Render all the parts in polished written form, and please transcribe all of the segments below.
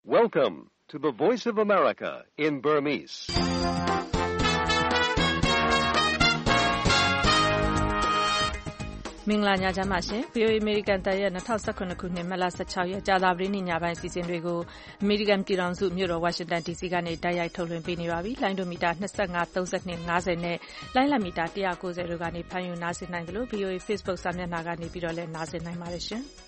Welcome to the Voice of America in Burmese. ။မင်္ဂလာညချမ်းပါရှင်။ VOA American တရဲ့2019ခုနှစ်မတ်လ16ရက်ကြာသပတေးနေ့ညပိုင်းစီစဉ်တွေကို American ပြည်ထောင်စုမြို့တော် Washington DC ကနေတိုက်ရိုက်ထုတ်လွှင့်ပေးနေပါပြီ။လိုင်းဒိုမီတာ25 32 50နဲ့လိုင်းလံမီတာ190တို့ကနေဖမ်းယူနားဆင်နိုင်တယ်လို့ VOA Facebook စာမျက်နှာကနေပြီးတော့လည်းနားဆင်နိုင်ပါတယ်ရှင်။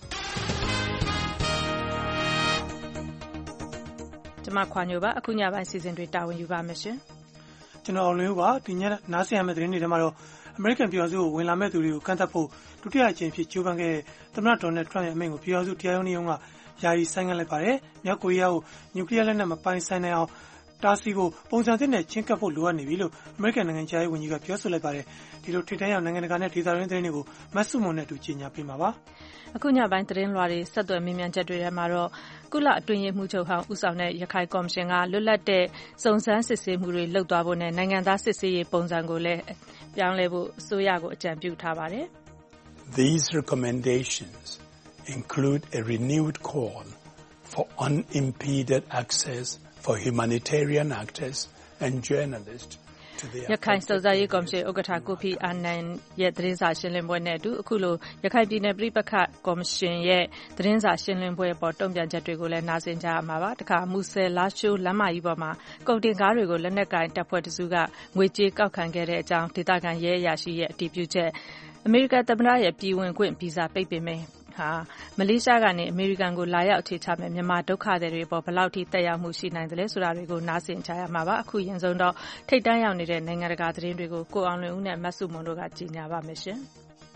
ကျွန်မခွာညိုပါအခုညပိုင်းစီစဉ်တွေတာဝန်ယူပါမယ်ရှင်။ကျွန်တော်အောင်လင်းပါဒီညနားဆင်ရမယ့်သတင်းတွေထဲမှာတော့အမေရိကန်ပြည်ထောင်စုကိုဝင်လာမဲ့သူတွေကိုကန့်သတ်ဖို့ဒုတိယအကြိမ်ဖြစ်ကြိုးပမ်းခဲ့တဲ့သမ္မတဒေါ်နယ်ထရမ့်ရဲ့အမိန့်ကိုပြည်ထောင်စုတရားရုံးကယာယီဆိုင်းငံ့လိုက်ပါတယ်။မြောက်ကိုရီးယားကိုနျူကလ িয়ার လက်နက်မပိုင်ဆိုင်နိုင်အောင်တားဆီးဖို့ပုံစံသစ်နဲ့ချင်းကပ်ဖို့လိုအပ်နေပြီလို့အမေရိကန်နိုင်ငံခြားရေးဝန်ကြီးကပြောဆိုလိုက်ပါတယ်။ဒီလိုထိပ်တန်းရောက်နိုင်ငံတကာနဲ့ဒေသတွင်းသတင်းတွေကိုမတ်စုမွန်နဲ့အတူကြီးညာပေးမှာပါ။အခုညပိုင်းသတင်းလွှာတွေဆက်သွယ်မြင်မြန်ချက်တွေထဲမှာတော့ကုလအတွင်းရေးမှူးချုပ်ဟောင်းဦးဆောင်တဲ့ရခိုင်ကော်မရှင်ကလွတ်လပ်တဲ့စုံစမ်းစစ်ဆေးမှုတွေလုပ်သွားဖို့နဲ့နိုင်ငံသားစစ်ဆေးရေးပုံစံကိုလည်းပြောင်းလဲဖို့အစိုးရကိုအကြံပြုထားပါတယ်။ These recommendations include a renewed call for unimpeded access for humanitarian actors and journalists ရခိုင်စုံစမ်းရေးကော်မရှင်ဥက္ကဋ္ဌကိုဖီအာနန်ရဲ့သတင်းစာရှင်းလင်းပွဲနဲ့အတူအခုလိုရခိုင်ပြည်နယ်ပြည်ပခတ်ကော်မရှင်ရဲ့သတင်းစာရှင်းလင်းပွဲပေါ်တုံ့ပြန်ချက်တွေကိုလည်းနားဆင်ကြရမှာပါ။တခါမူဆယ်လာရှိုးလမ်းမကြီးပေါ်မှာကုန်တင်ကားတွေကိုလက်နက်ကင်တပ်ဖွဲ့တစုကငွေကြေးကောက်ခံခဲ့တဲ့အကြောင်းဒေသခံရဲအရာရှိရဲ့အတည်ပြုချက်အမေရိကန်သမ္မတရဲ့ပြည်ဝင်ခွင့်ဗီဇာပိတ်ပင်မယ်မလေးရှားကနေအမေရိကန်ကိုလာရောက်အခြေချမဲ့မြန်မာဒုက္ခသည်တွေပေါ်ဘယ်လောက်ထိတက်ရောက်မှုရှိနိုင်သလဲဆိုတာတွေကိုနားဆင်ကြရမှာပါအခုရင်ဆုံးတော့ထိပ်တန်းရောက်နေတဲ့နိုင်ငံတကာသတင်းတွေကိုကိုအောင်လွင်ဦးနဲ့မတ်စုမွန်တို့ကကြီးညာပါမယ်ရှင်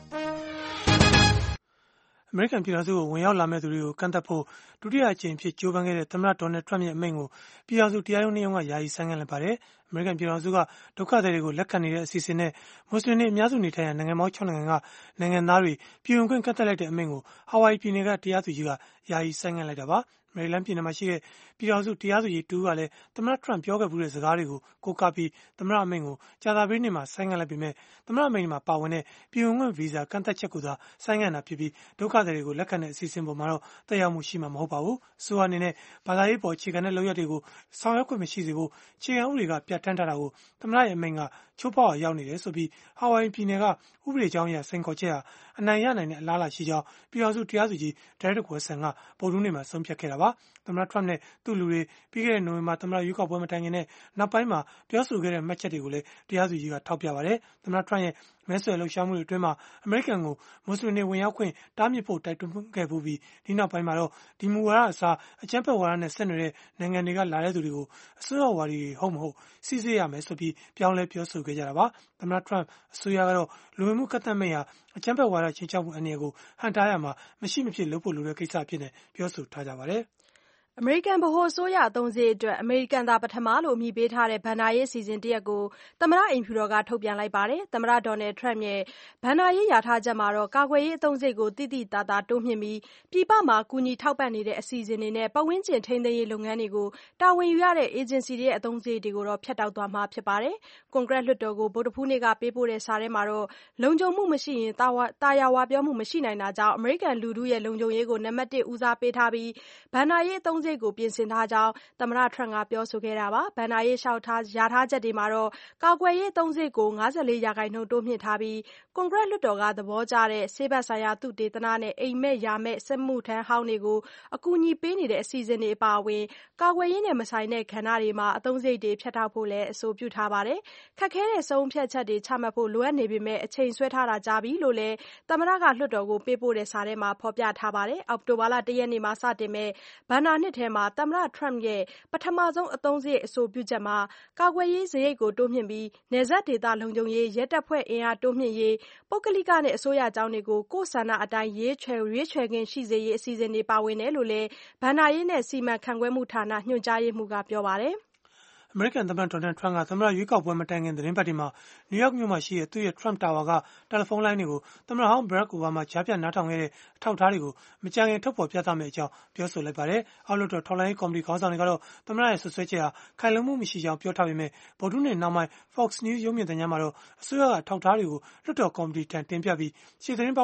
အမေရိကန်ပြည်ထောင်စုကိုဝင်ရောက်လာမဲ့သူတွေကိုကန့်သတ်ဖို့ဒုတိယအကြိမ်ဖြစ်ကြိုးပမ်းခဲ့တဲ့သမ္မတဒေါ်နယ်ထရမ့်ရဲ့အမိန့်ကိုပြည်ထောင်စုတရားရုံးကယာယီဆိုင်းငံ့လိုက်ပါတယ်။အမေရိကန်ပြည်ထောင်စုကဒုက္ခသည်တွေကိုလက်ခံနေတဲ့အစီအစဉ်နဲ့မွတ်စလင်တွေအများစုနေထိုင်ရာနိုင်ငံပေါင်း6နိုင်ငံကနိုင်ငံသားတွေပြည်ဝင်ခွင့်ကန့်သတ်လိုက်တဲ့အမိန့်ကိုဟာဝိုင်ပြည်နယ်ကတရားသူကြီးကယာယီဆိုင်းငံ့လိုက်တာပါ။မေရီလန်းပြည်နယ်မှာရှိတဲ့ပြည်ထောင်စုတရားသူကြီးတူကလည်းသမ္မတထရမ့်ပြောခဲ့မှုတဲ့စကားတွေကိုကိုးကားပြီးသမ္မတအမိန့်ကိုကြာသပတေးနေ့မှာဆိုင်းငံ့လိုက်ပေမဲ့သမ္မတအမိန့်မှာပါဝင်တဲ့ပြည်ဝင်ခွင့်ဗီဇာကန့်သတ်ချက်ကိုသာဆိုင်းငံ့တာဖြစ်ပြီးဒုက္ခသည်တွေကိုလက်ခံတဲ့အစီအစဉ်ပေါ်မှာတော့တက်ရောက်မှုရှိမှာမဟုတ်ပါဘူး။ဆိုအနေနဲ့ဘာသာရေးပေါ်အခြေခံတဲ့လုပ်ရက်တွေကိုဆောင်ရွက်ခွင့်မရှိစေဖို့ခြေခံဥပဒေကပြဋ္ဌာန်းထားတာကိုသမ္မတရဲ့အမိန့်ကချိုးဖောက်အောင်ရောက်နေတယ်ဆိုပြီးဟာဝိုင်ပြည်နယ်ကဥပဒေကြောင်းအရစိန်ခေါ်ချက်ဟာအနိုင်ရနိုင်တဲ့အလားအလာရှိကြောင်းပြည်ထောင်စုတရားသူကြီးဒရက်ဝက်ဆန်ကဗုဒ္ဓဟူးနေ့မှာဆုံးဖြတ်ခဲ့တာပါ။သမ္မတထရမ့်နဲ့သူ့လူတွေပြီးခဲ့တဲ့နိုဝင်ဘာသမ္မတရွေးကောက်ပွဲမတိုင်ခင်နဲ့နောက်ပိုင်းမှာပြောဆိုခဲ့တဲ့မှတ်ချက်တွေကိုလည်းတရားသူကြီးကထောက်ပြပါတယ်။သမ္မတထရမ့်ရဲ့မဲဆွယ်လှုပ်ရှားမှုတွေအတွင်းမှာအမေရိကန်ကိုမွတ်စလင်တွေဝင်ရောက်ခွင့်တားမြစ်ဖို့တိုက်တွန်းခဲ့ပြီးဒီနောက်ပိုင်းမှာတော့ဒီမူဝါဒအစားအကြမ်းဖက်ဝါဒနဲ့ဆက်နွယ်တဲ့နိုင်ငံတွေကလာတဲ့သူတွေကိုအစိုးရဝါဒီတွေဟုတ်မဟုတ်စီစစ်ရမယ်ဆိုပြီးပြောင်းလဲပြောဆိုခဲ့ကြတာပါ။သမ္မတထရမ့်အစိုးရကတော့လူဝင်မှုကန့်သတ်မိန့်ဟာအကြမ်းဖက်ဝါဒချင်းချောက်မှုအနေကိုဟန်တားရမှာမရှိမဖြစ်လုပ်ဖို့လိုတဲ့ကိစ္စအဖြစ်နဲ့ပြောဆိုထားကြပါတယ်။အမေရိကန်ဗဟိုအစိုးရအသုံးစရိတ်အတွက်အမေရိကန်သာပထမလို့အမည်ပေးထားတဲ့ဘဏ္ဍာရေးအစီအစဉ်တရပ်ကိုသမ္မတအိမ်ဖြူတော်ကထုတ်ပြန်လိုက်ပါတယ်။သမ္မတဒေါ်နယ်ထရမ့်ရဲ့ဘဏ္ဍာရေးလျာထားချက်မှာတော့ကာကွယ်ရေးအသုံးစရိတ်ကိုသိသိသာသာတိုးမြှင့်ပြီးပြည်ပမှာကူညီထောက်ပံ့နေတဲ့အစီအစဉ်တွေနဲ့ပတ်ဝန်းကျင်ထိန်းသိမ်းရေးလုပ်ငန်းတွေကိုတာဝန်ယူရတဲ့အေဂျင်စီတွေရဲ့အသုံးစရိတ်တွေကိုတော့ဖြတ်တောက်သွားမှာဖြစ်ပါတယ်။ကွန်ဂရက်လွှတ်တော်ကိုဗုဒ္ဓဟူးနေ့ကပေးပို့တဲ့စာထဲမှာတော့လုံခြုံမှုမရှိရင်တာယာဝပြောမှုမရှိနိုင်တာကြောင့်အမေရိကန်လူထုရဲ့လုံခြုံရေးကိုနံပါတ်1ဦးစားပေးထားပြီးဘဏ္ဍာရေးအသုံးစရိတ်ကိုပြင်ဆင်ထားကြောင်းသမ္မတထရမ့်ကပြောဆိုခဲ့တာပါ။ဘဏ္ဍာရေးလျှောက်ထားရထားချက်တွေမှာတော့ကာကွယ်ရေးအသုံးစရိတ်ကို54%တိုးမြှင့်ထားပြီးကွန်ဂရက်လွှတ်တော်ကသဘောကျတဲ့ဆေးဘက်ဆိုင်ရာသုတေသနနဲ့အိမ်မက်ယာမဲ့စစ်မှုထမ်းဟောင်းတွေကိုအကူအညီပေးနေတဲ့အစီအစဉ်တွေအပါအဝင်ကာကွယ်ရေးနဲ့မဆိုင်တဲ့ကဏ္ဍတွေမှာအသုံးစရိတ်တွေဖြတ်တောက်ဖို့လည်းအဆိုပြုထားပါတယ်။ခက်ခဲတဲ့ဆုံးဖြတ်ချက်တွေချမှတ်ဖို့လိုအပ်နေပေမဲ့အချိန်ဆွဲထားတာကြာပြီလို့လည်းသမ္မတကလွှတ်တော်ကိုပေးပို့တဲ့စာထဲမှာဖော်ပြထားပါတယ်။အောက်တိုဘာလ1ရက်နေ့မှာစတင်မဲ့ဘဏ္ဍာနှစ်ထဲမှာသမ္မတထရမ့်ရဲ့ပထမဆုံးအသုံးစရိတ်အဆိုပြုချက်မှာကာကွယ်ရေးစရိတ်ကိုတိုးမြှင့်ပြီးနယ်စပ်ဒေသလုံခြုံရေးရဲတပ်ဖွဲ့အင်အားတိုးမြှင့်ရေးပုဂ္ဂလိကနဲ့အစိုးရကျောင်းတွေကိုကိုယ့်ဆန္ဒအတိုင်းရွေးချယ်ခွင့်ရှိစေရေးအစီအစဉ်တွေပါဝင်တယ်လို့လည်းဘဏ္ဍာရေးနဲ့စီမံခန့်ခွဲမှုဌာနညွှန်ကြားရေးမှူးကပြောပါတယ်။အမေရိကန်သမ္မတဒေါ်နယ်ထရမ့်ကသမ္မတရွေးကောက်ပွဲမတိုင်ခင်သတင်းပတ်တွေမှာနယူးယောက်မြို့မှာရှိတဲ့သူ့ရဲ့ Trump Tower ကတယ်လီဖုန်းလိုင်းတွေကိုသမ္မတဟောင်း Barack Obama ကြားဖြတ်နားထောင်ခဲ့တဲ့အထောက်အထားတွေကိုမကြာခင်ထုတ်ဖော်ပြသမယ့်အကြောင်းပြောဆိုလိုက်ပါတယ်။အောက်လွှတ်တော်ထောက်လှမ်းရေးကော်မတီခေါင်းဆောင်တွေကတော့သမ္မတရဲ့ဆွဆွဲချက်ဟာခိုင်လုံမှုမရှိကြောင်းပြောထားပေမဲ့ဗုဒ္ဓဟူးနေ့နောက်ပိုင်း Fox News ရုပ်မြင်သံကြားမှာတော့အစိုးရကအထောက်အထားတွေကိုလွှတ်တော်ကော်မတီထံတင်ပြပြီးရှေ့သတင်းပေါက်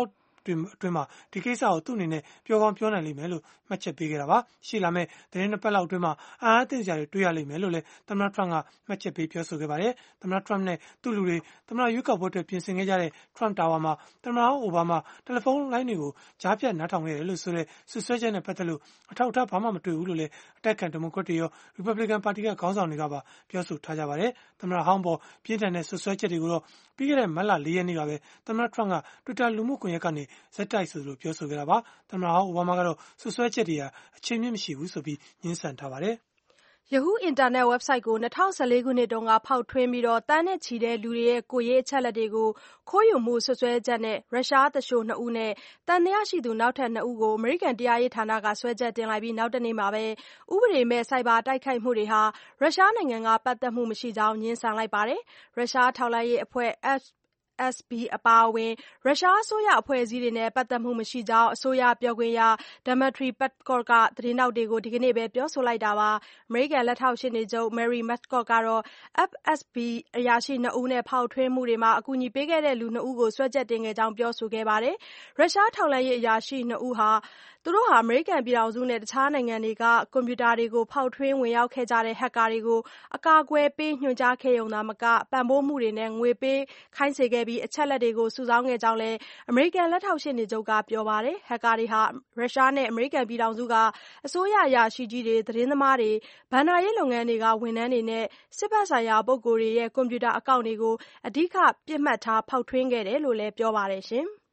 အတွင်းမှာဒီကိစ္စကိုသူ့အနေနဲ့ပြောကောင်းပြောနိုင်လိမ့်မယ်လို့မှတ်ချက်ပေးခဲ့တာပါ။ရှေ့လာမယ့်သတင်းနှစ်ပတ်လောက်အတွင်းမှာအားသိစရာတွေတွေ့ရလိမ့်မယ်လို့လည်းသမ္မတ Trump ကမှတ်ချက်ပေးပြောဆိုခဲ့ပါတယ်။သမ္မတ Trump နဲ့သူ့လူတွေသမ္မတရွေးကောက်ပွဲအတွက်ပြင်ဆင်ခဲ့ကြတဲ့ Trump Tower မှာသမ္မတအိုဘားမားတယ်လီဖုန်းလိုင်းတွေကိုကြားဖြတ်နားထောင်ခဲ့တယ်လို့ဆိုတဲ့ဆွဆွဲချက်နဲ့ပတ်သက်လို့အထောက်အထားဘာမှမတွေ့ဘူးလို့လည်းအတိုက်အခံဒီမိုကရက်တွေရော Republican ပါတီကခေါင်းဆောင်တွေကပါပြောဆိုထားကြပါတယ်။သမ္မတဟောင်းပေါ်ပြင်းထန်တဲ့ဆွဆွဲချက်တွေကိုတော့ပြီးခဲ့တဲ့မတ်လ 4 ရက်နေ့ကပဲသမ္မတ Trump က Twitter လူမှုကွန်ရက်ကနေဇက်တိုက်ဆိုသလိုပြောဆိုခဲ့တာပါ။သမ္မတဟောင်းအိုဘားမားကတော့ဆွဆွဲချက်တွေဟာအခြေမြင့်မရှိဘူးဆိုပြီးငြင်းဆန်ထားပါတယ်။ Yahoo အင်တာနက်ဝက်ဘ်ဆိုက်ကို2014ခုနှစ်တုန်းကဖောက်ထွင်းပြီးသန်းနဲ့ချီတဲ့လူတွေရဲ့ကိုယ်ရေးအချက်အလက်တွေကိုခိုးယူမှုစွပ်စွဲချက်နဲ့ရုရှားသူလျှို2ဦးနဲ့သံသယရှိသူနောက်ထပ်2ဦးကိုအမေရိကန်တရားရေးဌာနကစွဲချက်တင်လိုက်ပြီးနောက်တနေ့မှာပဲဥပဒေမဲ့ဆိုက်ဘာတိုက်ခိုက်မှုတွေဟာရုရှားနိုင်ငံကပတ်သက်မှုမရှိကြောင်းငြင်းဆန်လိုက်ပါတယ်။ရုရှားထောက်လှမ်းရေးအဖွဲ့FSB အပါအဝင်ရုရှားအစိုးရအဖွဲ့အစည်းတွေနဲ့ပတ်သက်မှုမရှိကြောင်းအစိုးရပြောခွင့်ရ Dmitry Peskov ကသတင်းထောက်တွေကိုဒီကနေ့ပဲပြောဆိုလိုက်တာပါ။အမေရိကန်လက်ထောက်ရှေ့နေချုပ် Mary McCord ကတော့ FSB အရာရှိ2ဦးနဲ့ဖောက်ထွင်းမှုတွေမှာအကူအညီပေးခဲ့တဲ့လူ2ဦးကိုစွဲချက်တင်ခဲ့ကြောင်းပြောဆိုခဲ့ပါတယ်။ရုရှားထောက်လှမ်းရေးအရာရှိ2ဦးဟာအမေရိကန်ပြည်ထောင်စုနဲ့တခြားနိုင်ငံတွေကကွန်ပျူတာတွေကိုဖောက်ထွင်းဝင်ရောက်ခဲ့ကြတဲ့ဟက်ကာတွေကိုအကာအကွယ်ပေးညွှန်ကြားခဲ့ရုံသာမကပံ့ပိုးမှုတွေနဲ့ငွေပေးခိုင်းစေခဲ့ပြီးအချက်အလက်တွေကိုစုဆောင်းခဲ့ကြောင်းလည်းအမေရိကန်လက်ထောက်ရှေ့နေချုပ်ကပြောပါတယ်။ဟက်ကာတွေဟာရုရှားနဲ့အမေရိကန်ပြည်ထောင်စုကအစိုးရအရာရှိကြီးတွေသတင်းသမားတွေဘဏ္ဍာရေးလုပ်ငန်းတွေကဝန်ထမ်းတွေနဲ့စစ်ဘက်ဆိုင်ရာပုဂ္ဂိုလ်တွေရဲ့ကွန်ပျူတာအကောင့်တွေကိုအဓိကပစ်မှတ်ထားဖောက်ထွင်းခဲ့တယ်လို့လည်းပြောပါတယ်ရှင်။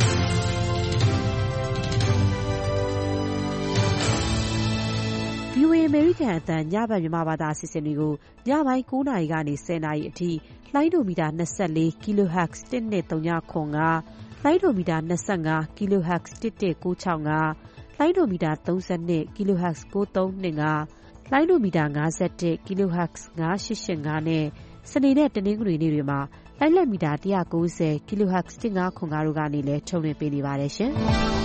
VOA အမေရိကန်အသံညဘက်မြန်မာဘာသာအစီအစဉ်တွေကိုညပိုင်း 9 နာရီကနေ 10 နာရီအထိလိုင်းဒိုမီတာ24 kHz 1239, လိုင်းဒိုမီတာ25 kHz 11965, လိုင်းဒိုမီတာ32 kHz 9325, လိုင်းဒိုမီတာ51 kHz 9885နဲ့စနေနဲ့တနင်္ဂနွေနေ့တွေမှာလိုင်းလက်မီတာ190 kHz 1505တို့ကနေလည်းထုတ်လွှင့်ပေးနေပါတယ်ရှင်။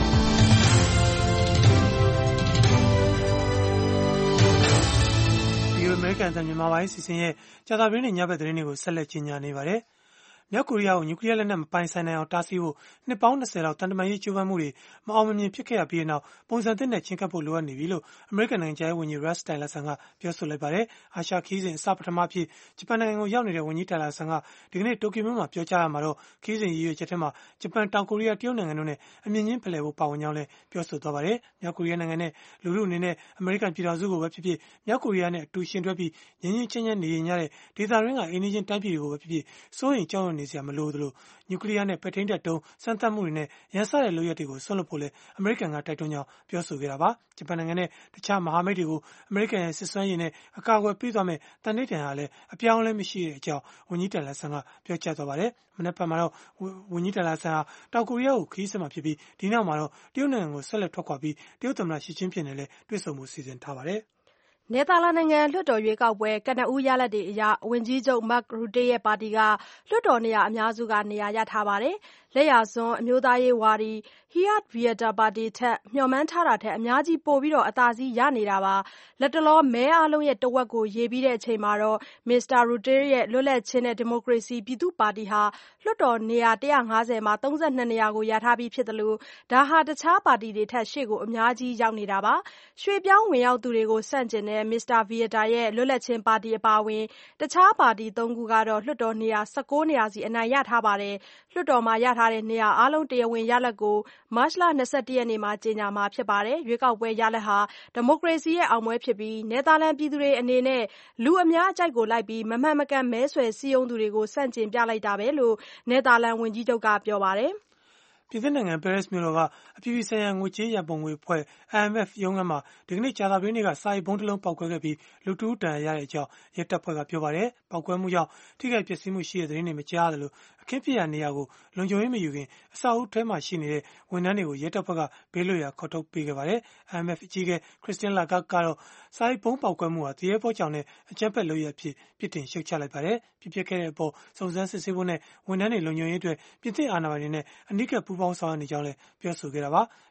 အမေရိကန်အသံမြန်မာပိုင်းစီစဉ်ရဲ့ကြာသပတေးနေ့ညဘက်သတင်းတွေကိုဆက်လက်ကြီးညာနေပါတယ်။မြောက်ကိုရီးယားကိုနျူကလီးယားလက်နက်မပိုင်ဆိုင်နိုင်အောင်တားဆီးဖို့နှစ်ပေါင်း20လောက်တန်တမာရေးကြိုးပမ်းမှုတွေမအောင်မမြင်ဖြစ်ခဲ့ရပြီးနောက်ပုံစံသစ်နဲ့ချင်းကပ်ဖို့လိုအပ်နေပြီလို့အမေရိကန်နိုင်ငံခြားရေးဝန်ကြီး Rex Tillerson ကပြောဆိုလိုက်ပါတယ်။အာရှခီးစဉ်အစပထမအဖြစ်ဂျပန်နိုင်ငံကိုရောက်နေတဲ့ဝန်ကြီး Tillerson ကဒီကနေ့တိုကျိုမြို့မှာပြောကြားရမှာတော့ခီးစဉ်ရည်ရွယ်ချက်ထဲမှာဂျပန်တောင်ကိုရီးယားတရုတ်နိုင်ငံတို့နဲ့အမြင်ချင်းဖလှယ်ဖို့ပါဝင်ကြောင်းလည်းပြောဆိုသွားပါတယ်။မြောက်ကိုရီးယားနိုင်ငံနဲ့လူထုအနေနဲ့အမေရိကန်ပြည်ထောင်စုကိုပဲဖြစ်ဖြစ်မြောက်ကိုရီးယားနဲ့အတူရှင်တွဲပြီးငြင်းငြင်းချင်းချင်းနေရတဲ့ဒေသတွင်းကအိမ်နီးချင်းတိုင်းပြည်တွေကိုပဲဖြစ်ဖြစ်စိုးရိမ်ကြောက်ရွံ့နေစရာမလိုသလိုနျူကလီးယားနဲ့ပဲ့ထိန်းတပ်ဒုံးစမ်းသပ်မှုတွေနဲ့ရန်စတဲ့လုပ်ရပ်တွေကိုဆွန့်လွတ်ဖို့လည်းအမေရိကန်ကတိုက်တွန်းကြောင်းပြောဆိုခဲ့တာပါ။ဂျပန်နိုင်ငံနဲ့တခြားမဟာမိတ်တွေကိုအမေရိကန်ရဲ့စစ်စွမ်းရည်နဲ့အကာအကွယ်ပေးသွားမဲ့တန်ဋိဌာန်ဟာလည်းအပြောင်းအလဲမရှိတဲ့အကြောင်းဝန်ကြီး Tillerson ကပြောကြားသွားပါတယ်။မနက်ဖြန်မှာတော့ဝန်ကြီး Tillerson ဟာတောင်ကိုရီးယားကိုခရီးဆက်မှာဖြစ်ပြီးဒီနောက်မှာတော့တရုတ်နိုင်ငံကိုဆက်လက်ထွက်ခွာပြီးတရုတ်သမ္မတရှီကျင်းပင်နဲ့လည်းတွေ့ဆုံမှုစီစဉ်ထားပါတယ်။နယ်သာလန်နိုင်ငံလွှတ်တော်ရွေးကောက်ပွဲကနဦးရလဒ်တွေအရဝန်ကြီးချုပ် Mark Rutte ရဲ့ပါတီကလွှတ်တော်နေရာအများစုကနေရာရထားပါတယ်။လက်ယာစွန်းအမျိုးသားရေးဝါဒီ Hayat Vieta ပါတီထက်မျှော်မှန်းထားတာထက်အများကြီးပိုပြီးအသာစီးရနေတာပါ။လတ်တလောမဲအားလုံးရဲ့တဝက်ကိုရေပြီးချိန်မှာတော့မစ္စတာ Rutte ရဲ့လွတ်လပ်ခြင်းနဲ့ဒီမိုကရေစီပြည်သူ့ပါတီဟာလွှတ်တော်နေရာ150မှာ32နေရာကိုရထားပြီးဖြစ်သလိုဒါဟာတခြားပါတီတွေထက်ရှေ့ကိုအများကြီးရောက်နေတာပါ။ရွှေ့ပြောင်းဝင်ရောက်သူတွေကိုဆန့်ကျင်တဲ့မစ္စတာ Vieta ရဲ့လွတ်လပ်ခြင်းပါတီအပါအဝင်တခြားပါတီ3ခုကတော့လွှတ်တော်နေရာ19နေရာစီအနိုင်ရထားပါတယ်။လွှတ်တော်မှာရထားတဲ့နေရာအားလုံးတရားဝင်ရလဒ်ကိုမတ်လ21ရက်နေ့မှာကြေညာမှာဖြစ်ပါတယ်။ရွေးကောက်ပွဲရလဒ်ဟာဒီမိုကရေစီရဲ့အောင်ပွဲဖြစ်ပြီးနယ်သာလန်ပြည်သူတွေအနေနဲ့လူအများအကြိုက်ကိုလိုက်ပြီးမမှန်မကန်မဲဆွယ်စည်းရုံးသူတွေကိုဆန့်ကျင်ပြလိုက်တာပဲလို့နယ်သာလန်ဝန်ကြီးချုပ်ကပြောပါတယ်။ပြင်သစ်နိုင်ငံပဲရစ်မြို့တော်ကအပြည်ပြည်ဆိုင်ရာငွေကြေးရန်ပုံငွေအဖွဲ့ IMF ရုံးခန်းမှာဒီကနေ့ကြာသပတေးနေ့ကစာရေးဘုံတစ်လုံးပေါက်ကွဲခဲ့ပြီးလူတဦးဒဏ်ရာရတဲ့အကြောင်းရဲတပ်ဖွဲ့ကပြောပါတယ်။ပေါက်ကွဲမှုကြောင့်ထိခိုက်ပျက်စီးမှုရှိတဲ့သတင်းတွေမကြားရသလိုအခင်းဖြစ်ရာနေရာကိုလုံခြုံရေးမယူခင်အဆောက်အဦထဲမှာရှိနေတဲ့ဝန်ထမ်းတွေကိုရဲတပ်ဖွဲ့ကဘေးလွတ်ရာခေါ်ထုတ်ပေးခဲ့ပါတယ်။ IMF အကြီးအကဲ Christine Lagarde ကတော့စာရေးဘုံပေါက်ကွဲမှုဟာတရေပေါ်ကြောင်တဲ့အကြမ်းဖက်လုပ်ရပ်ဖြစ်ပြစ်တင်ရှုတ်ချလိုက်ပါတယ်။ဖြစ်ပျက်ခဲ့တဲ့အပေါ်စုံစမ်းစစ်ဆေးဖို့နဲ့ဝန်ထမ်းတွေလုံခြုံရေးအတွက်ပြင်သစ်အာဏာပိုင်တွေနဲ့အနီးကပ်ပူးပေါင်းဆောင်ရွက်နေကြောင်းလည်းပြောဆိုခဲ့တာပါ။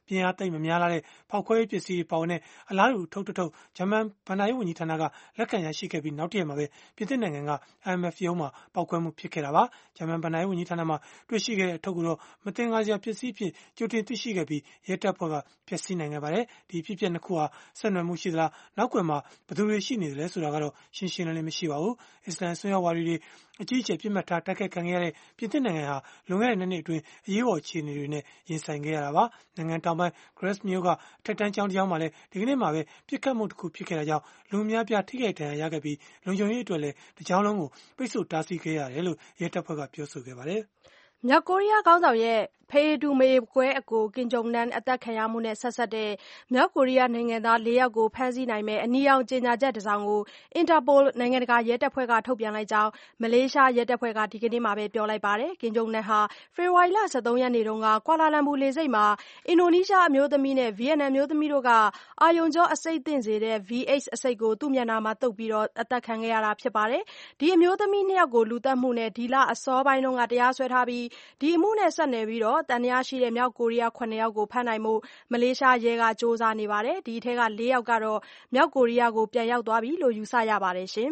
ပြင်အားသိမ့်မများလာတဲ့ဖောက်ခွဲရေးပစ္စည်းတွေပါဝင်တဲ့အလားတူထုတ်ဂျမန်ဗန်နာရေးဝန်ကြီးဌာနကလက်ခံရရှိခဲ့ပြီးနောက်တရက်မှာပဲပြင်သစ်နိုင်ငံက IMF ရုံးမှာပောက်ကွဲမှုဖြစ်ခဲ့တာပါဂျမန်ဗန်နာရေးဝန်ကြီးဌာနမှာတွေ့ရှိခဲ့တဲ့အထုပ်ကိုတော့မသင်္ကာစရာပစ္စည်းဖြစ်ကြိုတင်သိရှိခဲ့ပြီးရဲတပ်ဖွဲ့ကဖျက်ဆီးနိုင်ခဲ့ပါတယ်ဒီဖြစ်ပျက်နှစ်ခုဟာဆက်နွယ်မှုရှိသလားနောက်ကွယ်မှာဘယ်သူတွေရှိနေတယ်လဲဆိုတာကတော့ရှင်းရှင်းလင်းလင်းမရှိပါဘူးအစ္စလာမ်ဆွေးနွေးဝါဒီတွေအကြီးအကျယ်ပြစ်မှတ်ထားတိုက်ခိုက်ခံခဲ့ရတဲ့ပြင်သစ်နိုင်ငံဟာလွန်ခဲ့တဲ့နှစ်အတွင်းအရေးပေါ်အခြေအနေတွေနဲ့ရင်ဆိုင်ခဲ့ရတာပါနိုင်ငံတောင်ပိုင်း Grasse မြို့ကထက်တန်းကျောင်းတစ်ကျောင်းမှာလည်းဒီကနေ့မှာပဲပြစ်ခတ်မှုတစ်ခုဖြစ်ခဲ့တာကြောင့်လူအများပြားထိခိုက်ဒဏ်ရာရခဲ့ပြီးလုံခြုံရေးအတွက်လည်းတစ်ကျောင်းလုံးကိုပိတ်ဆို့တားဆီးခဲ့ရတယ်လို့ရဲတပ်ဖွဲ့ကပြောဆိုခဲ့ပါတယ်မြောက်ကိုရီးယားခေါင်းဆောင်ရဲ့ဖေးတူမေကွဲအကိုကင်ဂျုံနန်အသက်ခံရမှုနဲ့ဆက်ဆက်တဲ့မြောက်ကိုရီးယားနိုင်ငံသား၄ယောက်ကိုဖမ်းဆီးနိုင်မဲ့အနီရောင်ကြေညာချက်တစ်စောင်ကိုအင်တာပိုနိုင်ငံတကာရဲတပ်ဖွဲ့ကထုတ်ပြန်လိုက်ကြောင်းမလေးရှားရဲတပ်ဖွဲ့ကဒီကနေ့မှာပဲပြောလိုက်ပါတယ်ကင်ဂျုံနန်ဟာဖေဖော်ဝါရီလ23ရက်နေ့တုန်းကကွာလာလမ်ပူလေဆိပ်မှာအင်ဒိုနီးရှားအမျိုးသမီးနဲ့ဗီယက်နမ်အမျိုးသမီးတို့ကအာယုံကြောအဆိပ်သင့်စေတဲ့ VH အဆိပ်ကိုသူ့မျက်နှာမှာတုပ်ပြီးအသက်ခံခဲ့ရတာဖြစ်ပါတယ်ဒီအမျိုးသမီးနှစ်ယောက်ကိုလူသတ်မှုနဲ့ဒီလအစောပိုင်းတုန်းကတရားစွဲထားပြီးဒီအမှုနဲ့ဆက်နွယ်ပြီးတန်တရားရှိတဲ့မြောက်ကိုရီးယား9ယောက်ကိုဖမ်းနိုင်မှုမလေးရှားရဲကစ조사နေပါတယ်ဒီထဲက4ယောက်ကတော့မြောက်ကိုရီးယားကိုပြန်ရောက်သွားပြီလို့ယူဆရပါတယ်ရှင်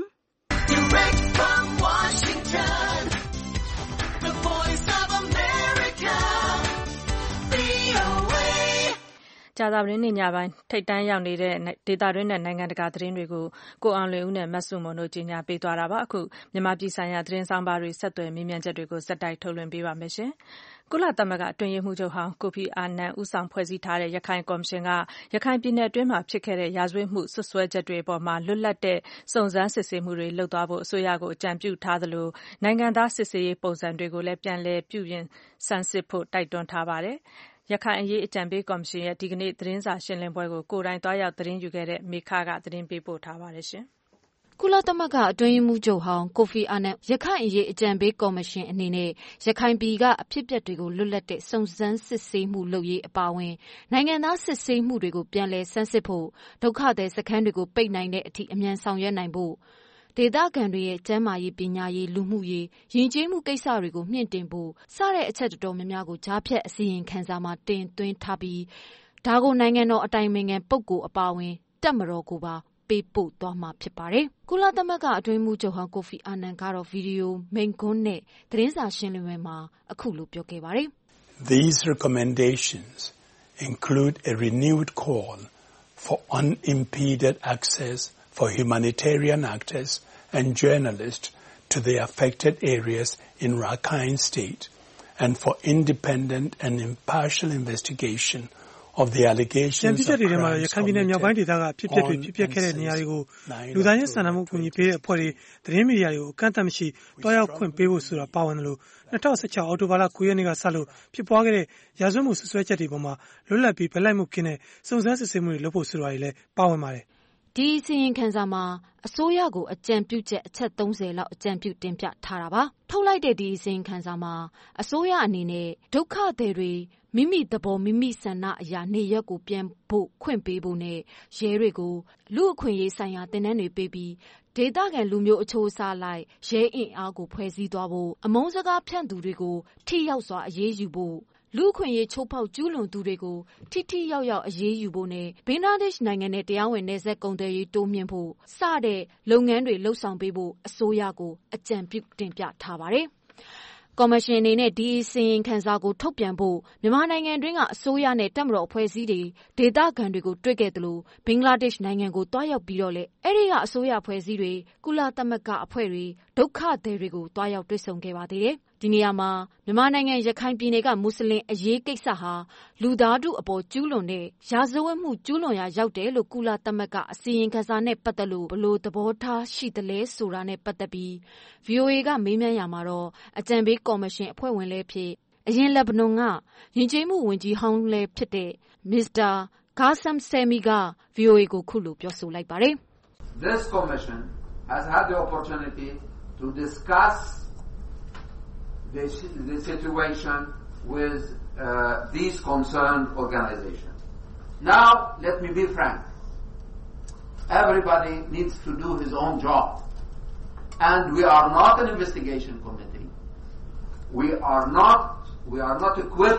ကြာသပတေးနေ့ညပိုင်းထိပ်တန်းရောက်နေတဲ့ဒေသတွင်းနဲ့နိုင်ငံတကာသတင်းတွေကိုကိုအောင်လွင်ဦးနဲ့မဆုမွန်တို့ကြီးညာပေးသွားတာပါအခုမြန်မာပြည်ဆိုင်ရာသတင်းဆောင်ပါတွေဆက်သွယ်မေးမြန်းချက်တွေကိုစက်တိုက်ထုတ်လွှင့်ပေးပါမယ်ရှင်ကုလသမဂ္ဂအတွင်းရေးမှူးချုပ်ဟောင်းကိုဖီအာနန်ဦးဆောင်ဖွဲ့စည်းထားတဲ့ရခိုင်ကော်မရှင်ကရခိုင်ပြည်နယ်အတွင်းမှာဖြစ်ခဲ့တဲ့ရာဇဝတ်မှုဆွဆွဲချက်တွေအပေါ်မှာလွတ်လပ်တဲ့စုံစမ်းစစ်ဆေးမှုတွေလုပ်သွားဖို့အစိုးရကိုအကြံပြုထားသလိုနိုင်ငံသားစစ်ဆေးရေးပုံစံတွေကိုလည်းပြန်လည်ပြုပြင်ဆန်းစစ်ဖို့တိုက်တွန်းထားပါတယ်ရခိုင်အရေးအကြံပေးကော်မရှင်ရဲ့ဒီကနေ့သတင်းစာရှင်းလင်းပွဲကိုကိုယ်တိုင်သွားရောက်သတင်းယူခဲ့တဲ့မေခကသတင်းပေးပို့ထားပါတယ်ရှင်ကုလသမဂ္ဂအတွင်းရေးမှူးချုပ်ဟောင်းကိုဖီအာနန်ရခိုင်အရေးအကြံပေးကော်မရှင်အနေနဲ့ရခိုင်ပြည်ကအဖြစ်အပျက်တွေကိုလွတ်လပ်တဲ့စုံစမ်းစစ်ဆေးမှုလုပ်ရေးအပါအဝင်နိုင်ငံသားစစ်ဆေးမှုတွေကိုပြန်လည်ဆန်းစစ်ဖို့ဒုက္ခသည်စခန်းတွေကိုပိတ်နိုင်တဲ့အထိအမြန်ဆောင်ရွက်နိုင်ဖို့ဒေသခံတွေရဲ့ကျန်းမာရေးပညာရေးလူမှုရေးယဉ်ကျေးမှုကိစ္စတွေကိုမြင့်တင်ဖို့စတဲ့အချက်တော်တော်များများကိုကြားဖြတ်အစီရင်ခံစာမှာတင်သွင်းထားပြီးဒါကိုနိုင်ငံတော်အတိုင်ပင်ခံပုဂ္ဂိုလ်အပါအဝင်တပ်မတော်ကိုပါပေးပို့သွားမှာဖြစ်ပါတယ်။ကုလသမဂ္ဂအတွင်းမှုချုပ်ဟောင်းကိုဖီအာနန်ကတော့ဗီဒီယိုမိန့်ခွန်းနဲ့သတင်းစာရှင်းလင်းပွဲမှာအခုလိုပြောခဲ့ပါတယ်။ These recommendations include a renewed call for unimpeded access for humanitarian actors and journalists to the affected areas in Rakhine State and for independent and impartial investigation of the allegations of crimes committed မြောက်ပိုင်းဒေသကဖြစ်ပျက်တွေဖြစ်ပျက်ခဲ့တဲ့နေရာတွေကိုလူသားချင်းစာနာမှုကူညီပေးတဲ့အဖွဲ့တွေသတင်းမီဒီယာတွေကိုအကန့်အသတ်မရှိတွားရောက်ခွင့်ပေးဖို့ဆိုတာပါဝင်တယ်လို့2016အောက်တိုဘာလ9ရက်နေ့ကစလို့ဖြစ်ပွားခဲ့တဲ့ရာဇဝတ်မှုဆွဆွဲချက်တွေပေါ်မှာလွတ်လပ်ပြီးဗလိုက်မှုကင်းတဲ့စုံစမ်းစစ်ဆေးမှုတွေလုပ်ဖို့ဆိုတာတွေလည်းပါဝင်ပါတယ်ဒီအစီရင်ခံစာမှာအစိုးရကိုအကြံပြုချက်အချက်30လောက်အကြံပြုတင်ပြထားတာပါထုတ်လိုက်တဲ့ဒီအစီရင်ခံစာမှာအစိုးရအနေနဲ့ဒုက္ခသည်တွေမိမိသဘောမိမိဆန္ဒအရာနေရက်ကိုပြန်ဖို့ခွင့်ပေးဖို့နဲ့ရဲတွေကိုလူအခွင့်ရေးဆိုင်ရာသင်တန်းတွေပေးပြီးဒေသခံလူမျိုးအချိုးအစားလိုက်ရဲအင်အားကိုဖွဲ့စည်းသွားဖို့အမုန်းစကားဖြန့်သူတွေကိုထိရောက်စွာအရေးယူဖို့လူခွင့်ရေးချိုးဖောက်ကျူးလွန်သူတွေကိုထိထိရောက်ရောက်အရေးယူဖို့နဲ့ဘင်္ဂလားဒေ့ရှ်နိုင်ငံနဲ့တရားဝင်နယ်စပ်ကုန်သွယ်ရေးတိုးမြှင့်ဖို့စတဲ့လုပ်ငန်းတွေလှုပ်ဆောင်ပေးဖို့အစိုးရကိုအကြံပြုတင်ပြထားပါတယ်။ကော်မရှင်အနေနဲ့ဒီအစီရင်ခံစာကိုထုတ်ပြန်ဖို့မြန်မာနိုင်ငံတွင်းကအစိုးရနဲ့တပ်မတော်အဖွဲ့အစည်းတွေဒေသခံတွေကိုတွေ့ခဲ့သလိုဘင်္ဂလားဒေ့ရှ်နိုင်ငံကိုတွားရောက်ပြီးတော့လေအဲ့ဒီကအစိုးရအဖွဲ့အစည်းတွေကုလသမဂ္ဂအဖွဲ့တွေဒုက္ခသည်တွေကိုတွားရောက်တွေ့ဆုံခဲ့ပါသေးတယ်။ဒီနေရာမှာမြန်မာနိုင်ငံရခိုင်ပြည်နယ်ကမွတ်စလင်အရေးကိစ္စဟာလူသားထုအပေါ်ကျူးလွန်တဲ့ရာဇဝတ်မှုကျူးလွန်ရာရောက်တယ်လို့ကုလသမဂ္ဂအစီရင်ခံစာနဲ့ပတ်သက်လို့ဘလို့သဘောထားရှိသလဲဆိုတာနဲ့ပတ်သက်ပြီး VOA ကမေးမြန်းရမှာတော့အကြံပေးကော်မရှင်အဖွဲ့ဝင်လည်းဖြစ်အရင်လက်ဘနွန်ကယဉ်ကျေးမှုဝန်ကြီးဟောင်းလည်းဖြစ်တဲ့ Mr. Qassem Semi က VOA ကိုခုလိုပြောဆိုလိုက်ပါတယ်။ This commission has had the opportunity to discuss the situation with these concerned organizations. Now, let me be frank. Everybody needs to do his own job. And we are not an investigation committee. We are not equipped